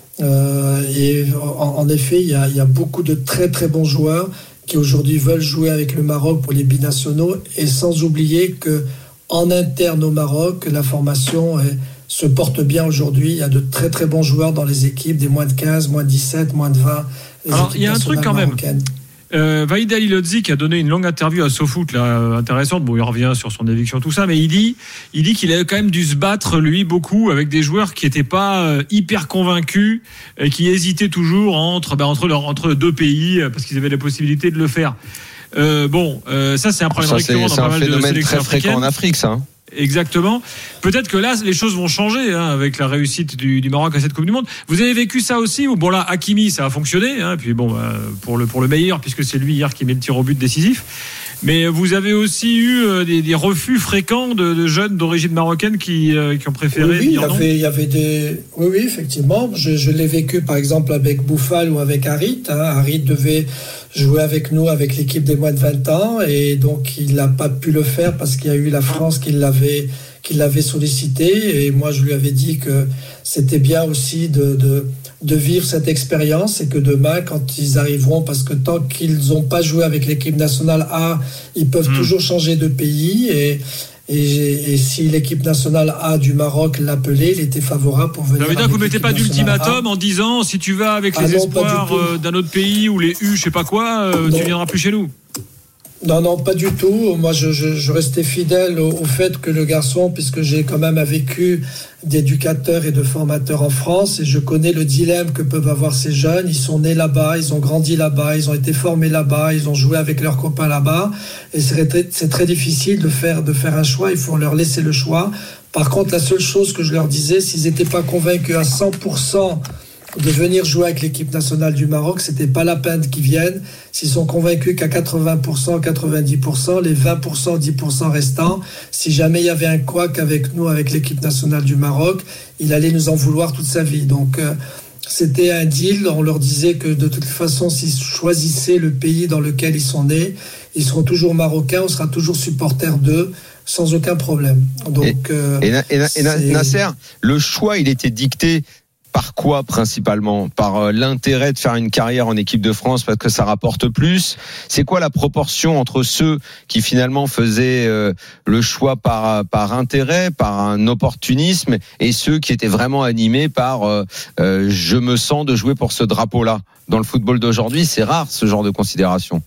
Euh, et en, en effet, il y a, il y a beaucoup de très très bons joueurs qui aujourd'hui veulent jouer avec le Maroc pour les binationaux, et sans oublier que en interne au Maroc, la formation est, se porte bien aujourd'hui. Il y a de très très bons joueurs dans les équipes, des moins de quinze, moins de dix-sept, moins de vingt. Alors, il y a un truc quand même. Euh, Vahid Halilhodži qui a donné une longue interview à SoFoot, là, intéressante. Bon, il revient sur son éviction, tout ça, mais il dit, il dit qu'il a quand même dû se battre, lui, beaucoup, avec des joueurs qui n'étaient pas euh, hyper convaincus et qui hésitaient toujours entre, bah, entre, leur, entre deux pays parce qu'ils avaient la possibilité de le faire. Euh, bon, euh, ça, c'est un problème ça, récurrent dans pas mal de sélections africaines. C'est un phénomène très fréquent en Afrique, ça. Hein. Exactement. Peut-être que là, les choses vont changer hein, avec la réussite du, du Maroc à cette Coupe du Monde. Vous avez vécu ça aussi ou bon là, Hakimi, ça a fonctionné. Hein, puis bon, bah, pour le pour le meilleur, puisque c'est lui hier qui met le tir au but décisif. Mais vous avez aussi eu euh, des, des refus fréquents de, de jeunes d'origine marocaine qui euh, qui ont préféré. Oui, oui, dire il y avait il y avait des. Oui, oui, effectivement. Je, je l'ai vécu par exemple avec Bouffal ou avec Harit. Hein. Harit devait jouer avec nous, avec l'équipe des moins de vingt ans, et donc il n'a pas pu le faire parce qu'il y a eu la France qui l'avait, qui l'avait sollicité, et moi je lui avais dit que c'était bien aussi de, de, de vivre cette expérience, et que demain quand ils arriveront, parce que tant qu'ils n'ont pas joué avec l'équipe nationale A, ils peuvent mmh. toujours changer de pays, et Et, et si l'équipe nationale A du Maroc l'appelait, il était favorable pour venir. Ça veut dire que vous ne mettez pas d'ultimatum A. En disant si tu vas avec les ah non, espoirs d'un autre pays ou les U, je sais pas quoi, euh, tu viendras plus chez nous. Non, non, pas du tout. Moi, je, je, je restais fidèle au, au fait que le garçon, puisque j'ai quand même vécu d'éducateurs et de formateurs en France, et je connais le dilemme que peuvent avoir ces jeunes. Ils sont nés là-bas, ils ont grandi là-bas, ils ont été formés là-bas, ils ont joué avec leurs copains là-bas, et c'est très, c'est très difficile de faire, de faire un choix. Il faut leur laisser le choix. Par contre, la seule chose que je leur disais, s'ils n'étaient pas convaincus à cent pour cent de venir jouer avec l'équipe nationale du Maroc, c'était pas la peine qu'ils viennent. S'ils sont convaincus qu'à quatre-vingts pour cent, quatre-vingt-dix pour cent, les vingt pour cent, dix pour cent restants, si jamais il y avait un couac avec nous, avec l'équipe nationale du Maroc, il allait nous en vouloir toute sa vie. Donc euh, c'était un deal. On leur disait que de toute façon, s'ils choisissaient le pays dans lequel ils sont nés, ils seront toujours marocains, on sera toujours supporters d'eux, sans aucun problème. Donc, et, euh, et, et, et Nasser, le choix, il était dicté par quoi principalement? Par euh, l'intérêt de faire une carrière en équipe de France parce que ça rapporte plus? C'est quoi la proportion entre ceux qui finalement faisaient euh, le choix par par intérêt, par un opportunisme, et ceux qui étaient vraiment animés par euh, euh, je me sens de jouer pour ce drapeau-là? Dans le football d'aujourd'hui, c'est rare ce genre de considération.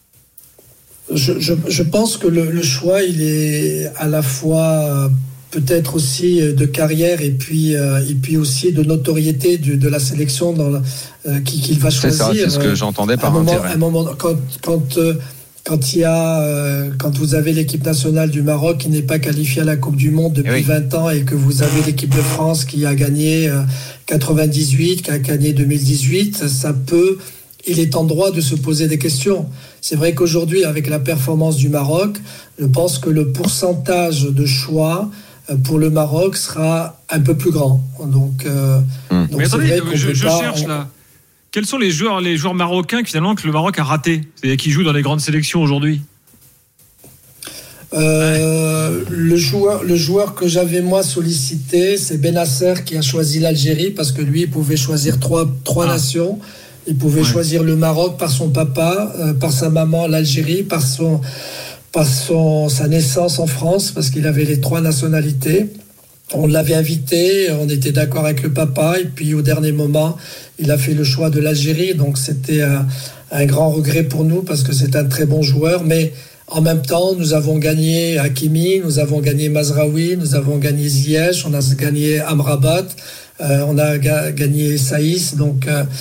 Je, je, je pense que le, le choix, il est à la fois peut-être aussi de carrière et puis euh, et puis aussi de notoriété de, de la sélection dans la, euh, qui, qu'il va choisir. C'est ça, c'est ce que j'entendais par un intérêt. Moment, un moment, quand quand euh, quand il y a euh, quand vous avez l'équipe nationale du Maroc qui n'est pas qualifiée à la Coupe du Monde depuis oui. vingt ans, et que vous avez l'équipe de France qui a gagné euh, quatre-vingt-dix-huit, qui a gagné deux mille dix-huit, ça peut, il est en droit de se poser des questions. C'est vrai qu'aujourd'hui, avec la performance du Maroc, je pense que le pourcentage de choix pour le Maroc sera un peu plus grand. Donc, euh, mmh. donc mais attendez, je, je pas, cherche on... là. Quels sont les joueurs, les joueurs marocains finalement que le Maroc a ratés, c'est-à-dire qui jouent dans les grandes sélections aujourd'hui? Euh, le joueur, le joueur que j'avais moi sollicité, c'est Benasser qui a choisi l'Algérie parce que lui il pouvait choisir trois trois ah. nations. Il pouvait ouais. choisir le Maroc par son papa, euh, par sa maman, l'Algérie, par son par son, sa naissance en France, parce qu'il avait les trois nationalités. On l'avait invité, on était d'accord avec le papa, et puis au dernier moment, il a fait le choix de l'Algérie. Donc c'était un, un grand regret pour nous, parce que c'est un très bon joueur. Mais en même temps, nous avons gagné Hakimi, nous avons gagné Mazraoui, nous avons gagné Ziyech, on a gagné Amrabat, euh, on a ga- gagné Saïs. Donc... Euh,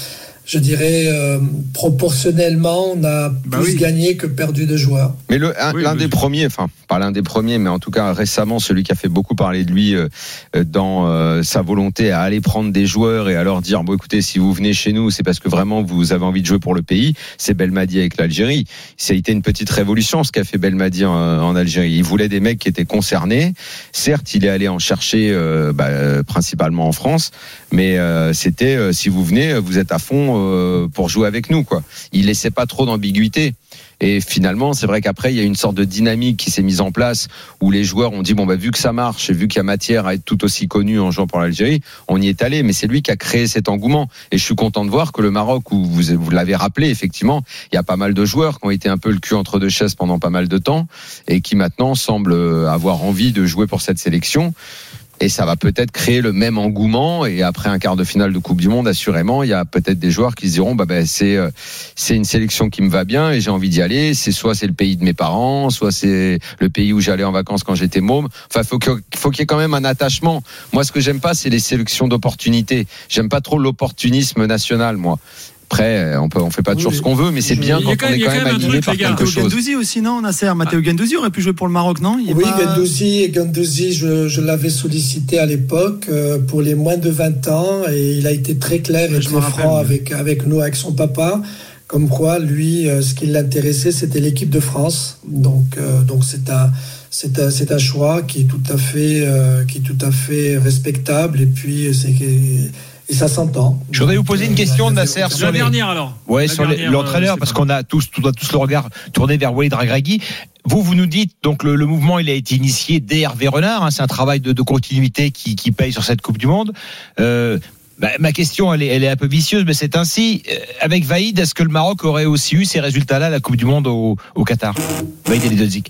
je dirais, euh, proportionnellement, on a bah plus oui. gagné que perdu de joueurs. Mais le, un, oui, l'un oui. des premiers, enfin, pas l'un des premiers, mais en tout cas récemment, celui qui a fait beaucoup parler de lui euh, dans euh, sa volonté à aller prendre des joueurs et à leur dire, bon, écoutez, si vous venez chez nous, c'est parce que vraiment vous avez envie de jouer pour le pays. C'est Belmadi avec l'Algérie. Ça a été une petite révolution, ce qu'a fait Belmadi en, en Algérie. Il voulait des mecs qui étaient concernés. Certes, il est allé en chercher euh, bah, euh, principalement en France, mais euh, c'était, euh, si vous venez, vous êtes à fond pour jouer avec nous, quoi. Il laissait pas trop d'ambiguïté. Et finalement, c'est vrai qu'après, il y a une sorte de dynamique qui s'est mise en place où les joueurs ont dit, bon, bah, vu que ça marche et vu qu'il y a matière à être tout aussi connu en jouant pour l'Algérie, on y est allé. Mais c'est lui qui a créé cet engouement. Et je suis content de voir que le Maroc, où vous, vous l'avez rappelé, effectivement, il y a pas mal de joueurs qui ont été un peu le cul entre deux chaises pendant pas mal de temps et qui maintenant semblent avoir envie de jouer pour cette sélection. Et ça va peut-être créer le même engouement. Et après un quart de finale de Coupe du Monde, assurément, il y a peut-être des joueurs qui se diront, bah, bah c'est c'est une sélection qui me va bien et j'ai envie d'y aller. C'est soit c'est le pays de mes parents, soit c'est le pays où j'allais en vacances quand j'étais môme. Enfin, faut que, faut qu'il y ait quand même un attachement. Moi, ce que j'aime pas, c'est les sélections d'opportunités. J'aime pas trop l'opportunisme national, moi. Après, on peut, on fait pas toujours oui, ce qu'on veut, mais c'est bien quand, quand on est quand même animé par quelque chose. Gendouzi aussi, non, Nasser? Matteo Gendouzi aurait pu jouer pour le Maroc, non? Il Oui, pas... Gendouzi, Gendouzi, je, je l'avais sollicité à l'époque euh, pour les moins de vingt ans et il a été très clair et très franc avec, avec nous, avec son papa. Comme quoi, lui, euh, ce qui l'intéressait, c'était l'équipe de France. Donc, euh, donc c'est un, c'est un, c'est un choix qui est tout à fait, euh, qui est tout à fait respectable. Et puis, c'est et ça s'entend. Je voudrais vous poser une question, Nasser, sur, sur la les... dernière alors. Ouais, sur les, l'entraîneur, euh, parce qu'on a tous, tout, tous le regard tourné vers Walid Regragui. Vous, vous nous dites, donc le, le mouvement, il a été initié dès Hervé Renard. Hein, c'est un travail de, de continuité qui, qui paye sur cette Coupe du Monde. Euh, bah, ma question, elle est, elle est un peu vicieuse, mais c'est ainsi. Euh, avec Vaïd, est-ce que le Maroc aurait aussi eu ces résultats-là à la Coupe du Monde au, au Qatar? Vaïd Elidodzik.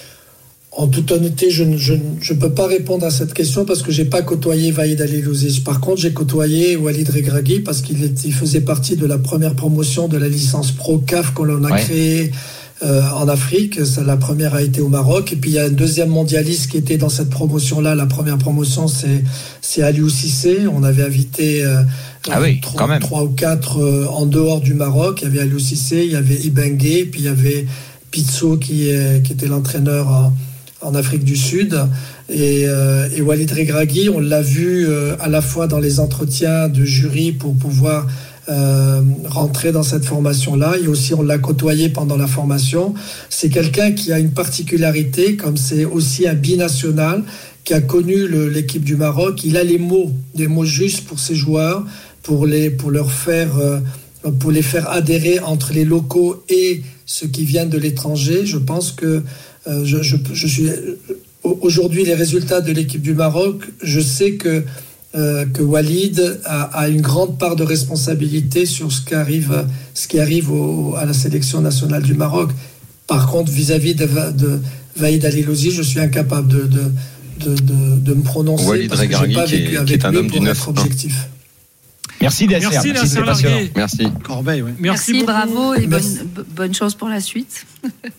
En toute honnêteté, je ne je, je peux pas répondre à cette question parce que j'ai pas côtoyé Vaïd Alilouzic. Par contre, j'ai côtoyé Walid Regragui parce qu'il était, il faisait partie de la première promotion de la licence Pro C A F qu'on a ouais. créée euh, en Afrique. Ça, la première a été au Maroc. Et puis, il y a un deuxième mondialiste qui était dans cette promotion-là. La première promotion, c'est, c'est Aliou Cissé. On avait invité euh, ah oui, trois, quand même. trois ou quatre euh, en dehors du Maroc. Il y avait Aliou Cissé, il y avait Ibengué, puis il y avait Pizzo qui, est, qui était l'entraîneur en en Afrique du Sud et, euh, et Walid Regragui, on l'a vu euh, à la fois dans les entretiens de jury pour pouvoir euh, rentrer dans cette formation-là et aussi on l'a côtoyé pendant la formation. C'est quelqu'un qui a une particularité, comme c'est aussi un binational, qui a connu le, l'équipe du Maroc. Il a les mots, les mots justes pour ses joueurs, pour, les, pour leur faire... Euh, pour les faire adhérer entre les locaux et ceux qui viennent de l'étranger. Je pense que euh, je, je, je suis aujourd'hui les résultats de l'équipe du Maroc. Je sais que euh, que Walid a, a une grande part de responsabilité sur ce qui arrive, ce qui arrive au, à la sélection nationale du Maroc. Par contre, vis-à-vis de, de Vaïd Alilouzic, je suis incapable de de de, de, de me prononcer Walid parce que j'ai pas vécu qui est, avec qui est un lui homme pour du être objectif. Merci Nasser. Merci, Merci, Nasser Merci. Corbeil, ouais. Merci, Merci bravo et bonne, bonne chance pour la suite.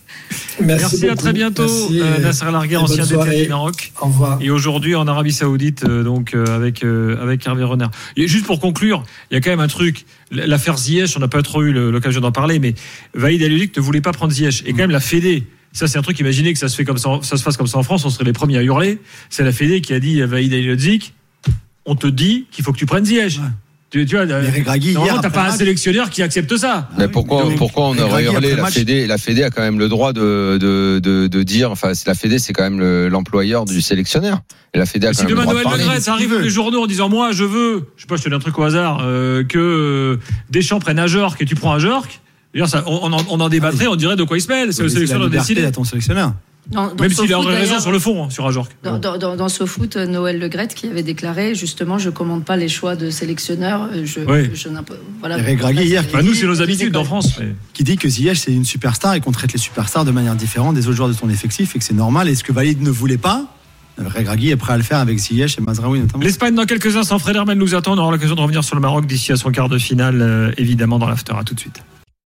Merci, Merci à très bientôt. Merci, euh, Nasser Largué, ancien D T du Maroc. Au revoir. Et aujourd'hui en Arabie Saoudite, euh, donc euh, avec euh, avec Hervé Renard. Et juste pour conclure, il y a quand même un truc. L'affaire Ziyech, on n'a pas trop eu l'occasion d'en parler, mais Vaïd Alilouzic ne voulait pas prendre Ziyech. Et quand même la Fédé. Ça, c'est un truc. Imaginez que ça se fait comme ça, ça se fasse comme ça en France, on serait les premiers à hurler. C'est la Fédé qui a dit à Vaïd Alilouzic, on te dit qu'il faut que tu prennes Ziyech. Ouais. Tu, tu vois, Regragui, normalement, t'as pas un sélectionneur qui accepte ça. Mais pourquoi, Donc, pourquoi on aurait hurlé la Fédé? La Fédé a quand même le droit de, de, de, de dire, enfin, la Fédé, c'est quand même le, l'employeur du sélectionneur. Et la Fédé a quand si même demain le droit Noël de Le Graët, ça arrive dans les journaux en disant, moi, je veux, je sais pas, je te dis un truc au hasard, euh, que euh, Deschamps prenne Ajorc et tu prends Ajorc. Ça, on, on, on en débattrait, on dirait de quoi il se mêle. C'est le sélectionneur de décider. À ton sélectionneur. Dans, dans Même s'il a raison sur le fond, hein, sur Ajorc. Dans, dans, dans, dans ce foot, Noël Le Graët qui avait déclaré justement, je commande pas les choix de sélectionneurs. Je, oui. je, voilà. Regragui hier, bah, nous c'est nos habitudes en France. Mais... Qui dit que Ziyech c'est une superstar et qu'on traite les superstars de manière différente des autres joueurs de ton effectif et que c'est normal. Et ce que Walid ne voulait pas, Regragui est prêt à le faire avec Ziyech et Mazraoui notamment. L'Espagne dans quelques instants. Fred Hermel nous attend. On aura l'occasion de revenir sur le Maroc d'ici à son quart de finale, euh, évidemment dans l'after. À tout de suite.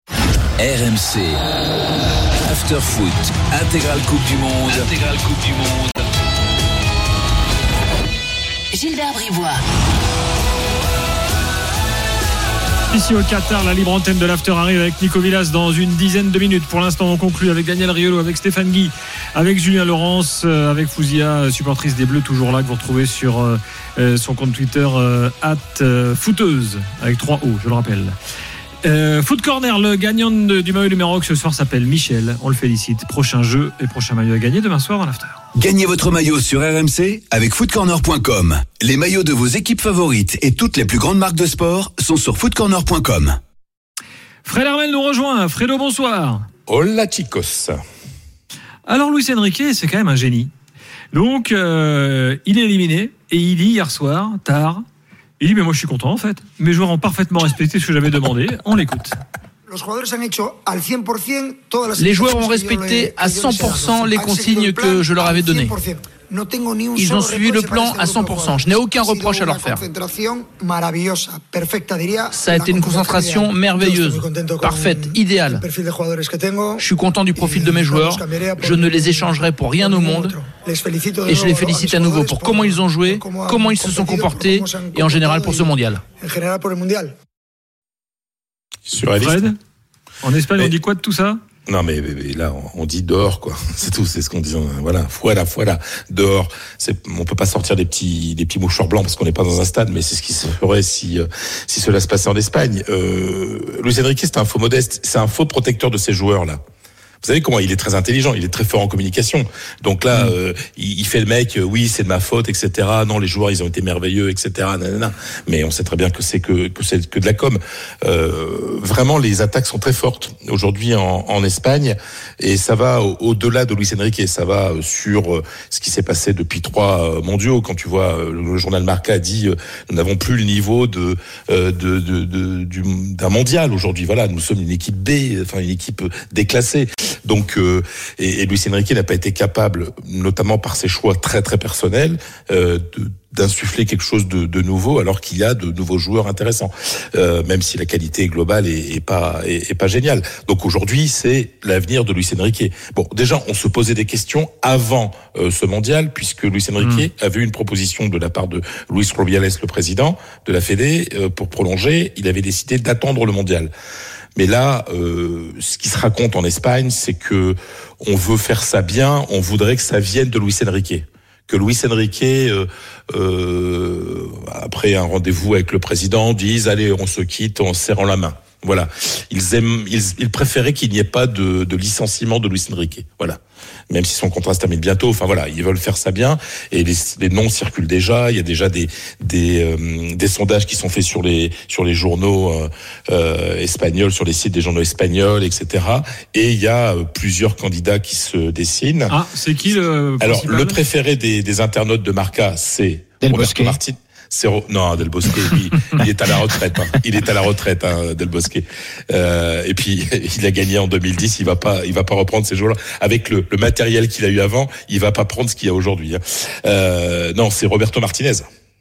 R M C After Foot, intégrale Coupe du Monde. Intégrale Coupe du Monde. Gilbert Bribois. Ici au Qatar, la libre antenne de l'After arrive avec Nico Villas dans une dizaine de minutes. Pour l'instant, on conclut avec Daniel Riolo, avec Stéphane Guy, avec Julien Laurence, avec Fouzia, supportrice des Bleus, toujours là, que vous retrouvez sur euh, son compte Twitter euh, at euh, footeuse, avec trois O, je le rappelle. Euh, Foot Corner, le gagnant de, du maillot du Maroc ce soir s'appelle Michel. On le félicite. Prochain jeu et prochain maillot à gagner demain soir dans l'After. Gagnez votre maillot sur R M C avec foot corner point com. Les maillots de vos équipes favorites et toutes les plus grandes marques de sport sont sur foot corner point com. Fred Hermel nous rejoint. Fredo, bonsoir. Hola chicos. Alors Luis Enrique, c'est quand même un génie. Donc euh, il est éliminé et il dit hier soir, tard, il dit mais moi je suis content en fait. Mes joueurs ont parfaitement respecté ce que j'avais demandé. On l'écoute. Les joueurs ont respecté à cent pour cent les consignes que je leur avais données. Ils ont suivi le plan à cent pour cent. Je n'ai aucun reproche à leur faire. Ça a été une concentration merveilleuse, parfaite, idéale. Je suis content du profil de mes joueurs. Je ne les échangerai pour rien au monde. Et je les félicite à nouveau pour comment ils ont joué, comment ils se sont comportés et en général pour ce mondial. Fred, en Espagne, mais, on dit quoi de tout ça? Non, mais, mais, mais là, on dit dehors, quoi. C'est tout, c'est ce qu'on dit. Voilà, voilà, voilà, dehors. C'est, on peut pas sortir des petits, des petits mouchoirs blancs parce qu'on n'est pas dans un stade, mais c'est ce qui se ferait si, si cela se passait en Espagne. Euh, Luis Enrique, c'est un faux modeste, c'est un faux protecteur de ces joueurs-là. Vous savez comment il est très intelligent, il est très fort en communication. Donc là, mmh. euh, il, il fait le mec, euh, oui, c'est de ma faute, et cetera. Non, les joueurs, ils ont été merveilleux, et cetera. Nanana. Mais on sait très bien que c'est que, que c'est que de la com. Euh, vraiment, les attaques sont très fortes aujourd'hui en, en Espagne, et ça va au, au-delà de Luis Enrique. Ça va sur euh, ce qui s'est passé depuis trois euh, mondiaux. Quand tu vois, euh, le journal Marca a dit, euh, nous n'avons plus le niveau de, euh, de, de, de du, d'un mondial aujourd'hui. Voilà, nous sommes une équipe B, enfin une équipe déclassée. Donc, euh, et, et Luis Enrique n'a pas été capable, notamment par ses choix très très personnels, euh, de, d'insuffler quelque chose de, de nouveau, alors qu'il y a de nouveaux joueurs intéressants, euh, même si la qualité globale est, est pas est, est pas géniale. Donc aujourd'hui, c'est l'avenir de Luis Enrique. Bon, déjà, on se posait des questions avant euh, ce mondial, puisque Luis Enrique mmh. avait une proposition de la part de Luis Rubiales, le président de la Fédé, euh, pour prolonger. Il avait décidé d'attendre le mondial. Mais là, euh, ce qui se raconte en Espagne, c'est que on veut faire ça bien, on voudrait que ça vienne de Luis Enrique. Que Luis Enrique, euh, euh, après un rendez-vous avec le président, dise « Allez, on se quitte en se serrant la main ». Voilà. Ils aiment, ils, ils préféraient qu'il n'y ait pas de, de licenciement de Luis Enrique. Voilà. Même si son contrat se termine bientôt. Enfin voilà, ils veulent faire ça bien. Et les, les noms circulent déjà. Il y a déjà des, des, euh, des sondages qui sont faits sur les, sur les journaux euh, euh, espagnols, sur les sites des journaux espagnols, et cetera. Et il y a euh, plusieurs candidats qui se dessinent. Ah, c'est qui le Alors, principal? Le préféré des, des internautes de Marca, c'est Del Roberto Martin. C'est non, Del Bosque, lui, il est à la retraite. Hein. Il est à la retraite, hein, Del Bosque. Euh, et puis il a gagné en deux mille dix. Il va pas, il va pas reprendre ces jours-là avec le, le matériel qu'il a eu avant. Il va pas prendre ce qu'il y a aujourd'hui. Hein. Euh, non, c'est Roberto Martinez.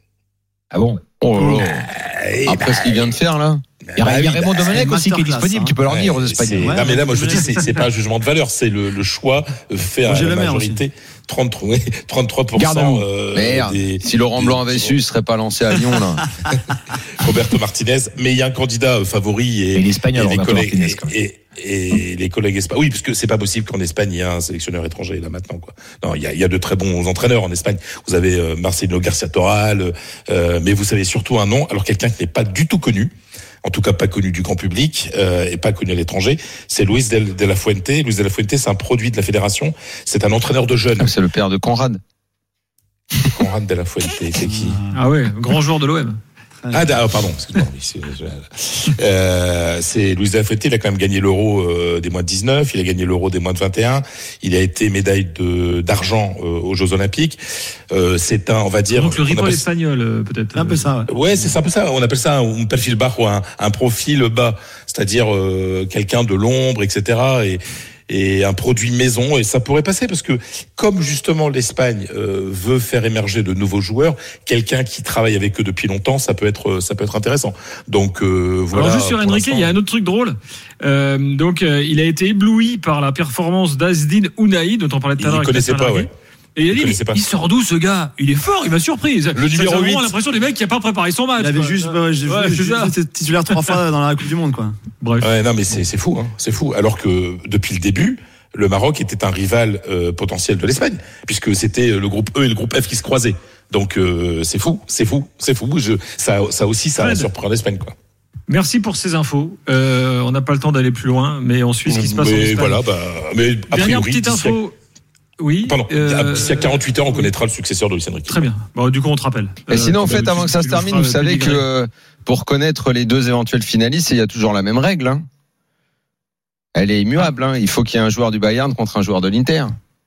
Ah bon? Oh, oh, oh. Après bah, ce qu'il vient de faire là. Il y a, il y a Raymond Domenech aussi qui est disponible, hein. Tu peux leur dire aux Espagnols. Ouais, non mais là, moi je dis, c'est, c'est pas un jugement de valeur, c'est le, le choix fait à la majorité. trente-trois, trente-trois pour cent. Euh, Merde. Des, si Laurent Blanc avait su, il serait pas lancé à Lyon là. Roberto Martinez, mais il y a un candidat favori et, et l'espagnol, et les collègues Martinez, et, et, et les collègues espagnols. Oui, parce que c'est pas possible qu'en Espagne il y ait un sélectionneur étranger là maintenant quoi. Non, il y a, il y a de très bons entraîneurs en Espagne. Vous avez euh, Marcelo Garcia Toral, euh, mais vous savez surtout un nom. Alors quelqu'un qui n'est pas du tout connu. En tout cas pas connu du grand public euh, et pas connu à l'étranger, c'est Luis de la Fuente. Luis de la Fuente, c'est un produit de la fédération, c'est un entraîneur de jeunes. C'est le père de Conrad. Conrad de la Fuente, c'est qui? Ah ouais, grand joueur de l'O M. Ah, ah pardon, excuse-moi. Oui, c'est, euh, c'est Luis de la Fuente, il a quand même gagné l'Euro euh, des moins de dix-neuf, il a gagné l'Euro des moins de vingt et un, il a été médaille de d'argent euh, aux Jeux Olympiques. Euh, c'est un, on va dire. Donc le rival espagnol, euh, peut-être. C'est un peu ça. Ouais, ouais c'est un peu ça. On appelle ça un perfil bas ou un, un profil bas, c'est-à-dire euh, quelqu'un de l'ombre, et cetera. Et et un produit maison, et ça pourrait passer parce que comme justement l'Espagne euh, veut faire émerger de nouveaux joueurs, quelqu'un qui travaille avec eux depuis longtemps, ça peut être ça peut être intéressant. Donc euh, voilà. Alors juste sur Enrique, il y a un autre truc drôle. Euh, donc euh, il a été ébloui par la performance d'Azdine Ounahi, dont on parlait tout à l'heure. Il ne connaissait pas, ouais. Et il a dit, il sort d'où ce gars? Il est fort, il m'a surpris. Le numéro huit. On a l'impression des mecs qui n'ont pas préparé son match. Il avait quoi. juste, bah, j'ai ouais, vu, juste titulaire trois fois dans la Coupe du Monde, quoi. Bref. Ouais, non, mais c'est, c'est fou, hein. C'est fou. Alors que depuis le début, le Maroc était un rival euh, potentiel de l'Espagne, puisque c'était le groupe E et le groupe F qui se croisaient. Donc euh, c'est fou, c'est fou, c'est fou. Je, ça, ça aussi, ça Fred. surprend l'Espagne, quoi. Merci pour ces infos. Euh, on n'a pas le temps d'aller plus loin, mais on suit ce qui se passe mais en Espagne. Voilà, bah, mais a Dernière priori, petite info. Oui. Pardon. Euh... D'ici à quarante-huit heures, on connaîtra le successeur de Luis Enrique. Très bien. Bon, du coup, on te rappelle. Et euh, sinon, en fait, avant que ça se termine, vous savez que pour connaître les deux éventuels finalistes, il y a toujours la même règle. Hein. Elle est immuable. Hein. Il faut qu'il y ait un joueur du Bayern contre un joueur de l'Inter.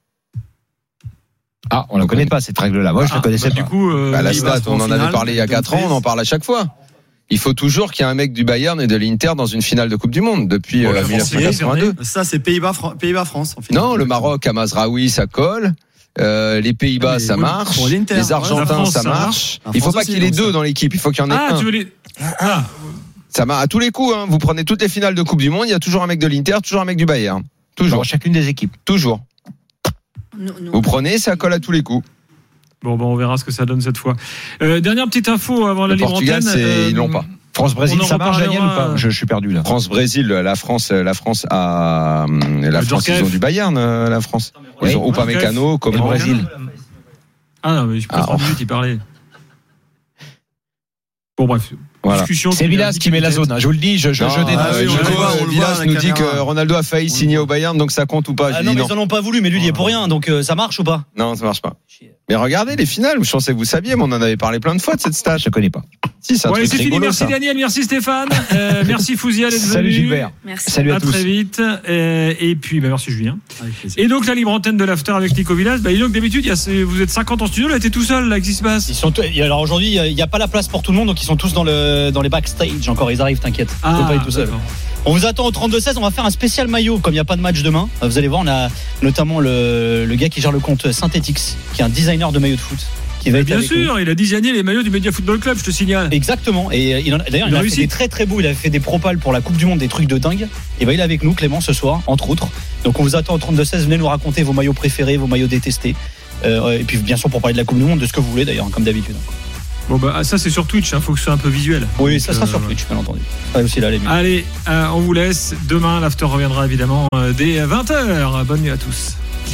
Ah, on ne connaît pas cette règle-là. Moi, je ah, la connaissais bah, pas. Du coup, euh, bah, la stat, on en avait parlé il y a quatre ans, on en parle à chaque fois. Il faut toujours qu'il y ait un mec du Bayern et de l'Inter dans une finale de Coupe du Monde depuis euh, dix-neuf cent quatre-vingt-deux. Ça, c'est Pays-Bas, Fran- Pays-Bas-France. En finale. Non, le Maroc à Mazraoui, ça colle. Euh, les Pays-Bas, ça marche. Les Argentins, France, ça marche. Il faut pas qu'il y ait les deux dans l'équipe. Il faut qu'il y en ait ah, un. Tu veux les... ah. Ça marche à tous les coups. Hein. Vous prenez toutes les finales de Coupe du Monde, il y a toujours un mec de l'Inter, toujours un mec du Bayern. Toujours. Dans chacune des équipes. Toujours. Non, non. Vous prenez, ça colle à tous les coups. Bon, bon, on verra ce que ça donne cette fois. Euh, dernière petite info avant la libre Portugal, antenne. C'est... Euh, ils l'ont pas. France-Brésil, ça marche, Daniel, ou pas? je, je suis perdu là. France-Brésil, la France, la France a, la France, ils ont du Bayern, la France. Ils oui. ont Upamecano, comme le Brésil. Ah non, mais je passe trente minutes, il parlait. Bon, bref. Voilà. C'est Villas qui met la zone. Hein. Je vous le dis, je, je, non, je dénonce. Ah, oui, je Villas nous dit que Ronaldo a failli signer au Bayern, donc ça compte ou pas. Ah non, mais non. Ils en ont pas voulu, mais lui, il y est pour rien, donc euh, ça marche ou pas? Non, ça marche pas. Mais regardez les finales, je pensais que vous saviez, mais on en avait parlé plein de fois de cette stage. Je connais pas. Si, c'est un ouais, truc c'est rigolo, fini. Merci ça. Daniel, merci Stéphane, euh, merci Fouzia d'être venu. Salut Gilbert. Merci. Salut à, à tous. À très vite. Euh, et puis, bah, merci Julien. Et donc la libre antenne de l'after avec Nico Villas. Bah, donc d'habitude, il y a, vous êtes cinquante en studio, là, t'es tout seul, là, qu'est-ce qui se passe? Ils sont t- alors aujourd'hui, il n'y a pas la place pour tout le monde, donc ils sont tous dans le dans les backstage. Encore, ils arrivent, t'inquiète. Ah, faut pas être tout seul. On vous attend au trente-deux seize, on va faire un spécial maillot, comme il n'y a pas de match demain. Vous allez voir, on a notamment le, le gars qui gère le compte Synthetix, qui est un designer de maillots de foot. Qui va être bien sûr, nous. Il a designé les maillots du Media Football Club, je te signale. Exactement, et il en, d'ailleurs, il, il a, a fait des très très beaux, il a fait des propals pour la Coupe du Monde, des trucs de dingue. Et ben il est avec nous, Clément, ce soir, entre autres. Donc on vous attend au trente-deux seize, venez nous raconter vos maillots préférés, vos maillots détestés. Euh, et puis bien sûr pour parler de la Coupe du Monde, de ce que vous voulez d'ailleurs, comme d'habitude. Bon bah ça c'est sur Twitch, hein, faut que ce soit un peu visuel. Oui, donc, ça sera euh, sur Twitch, bien entendu. Ah, aussi, là, allez, euh, on vous laisse. Demain, l'after reviendra évidemment euh, dès vingt heures. Bonne nuit à tous.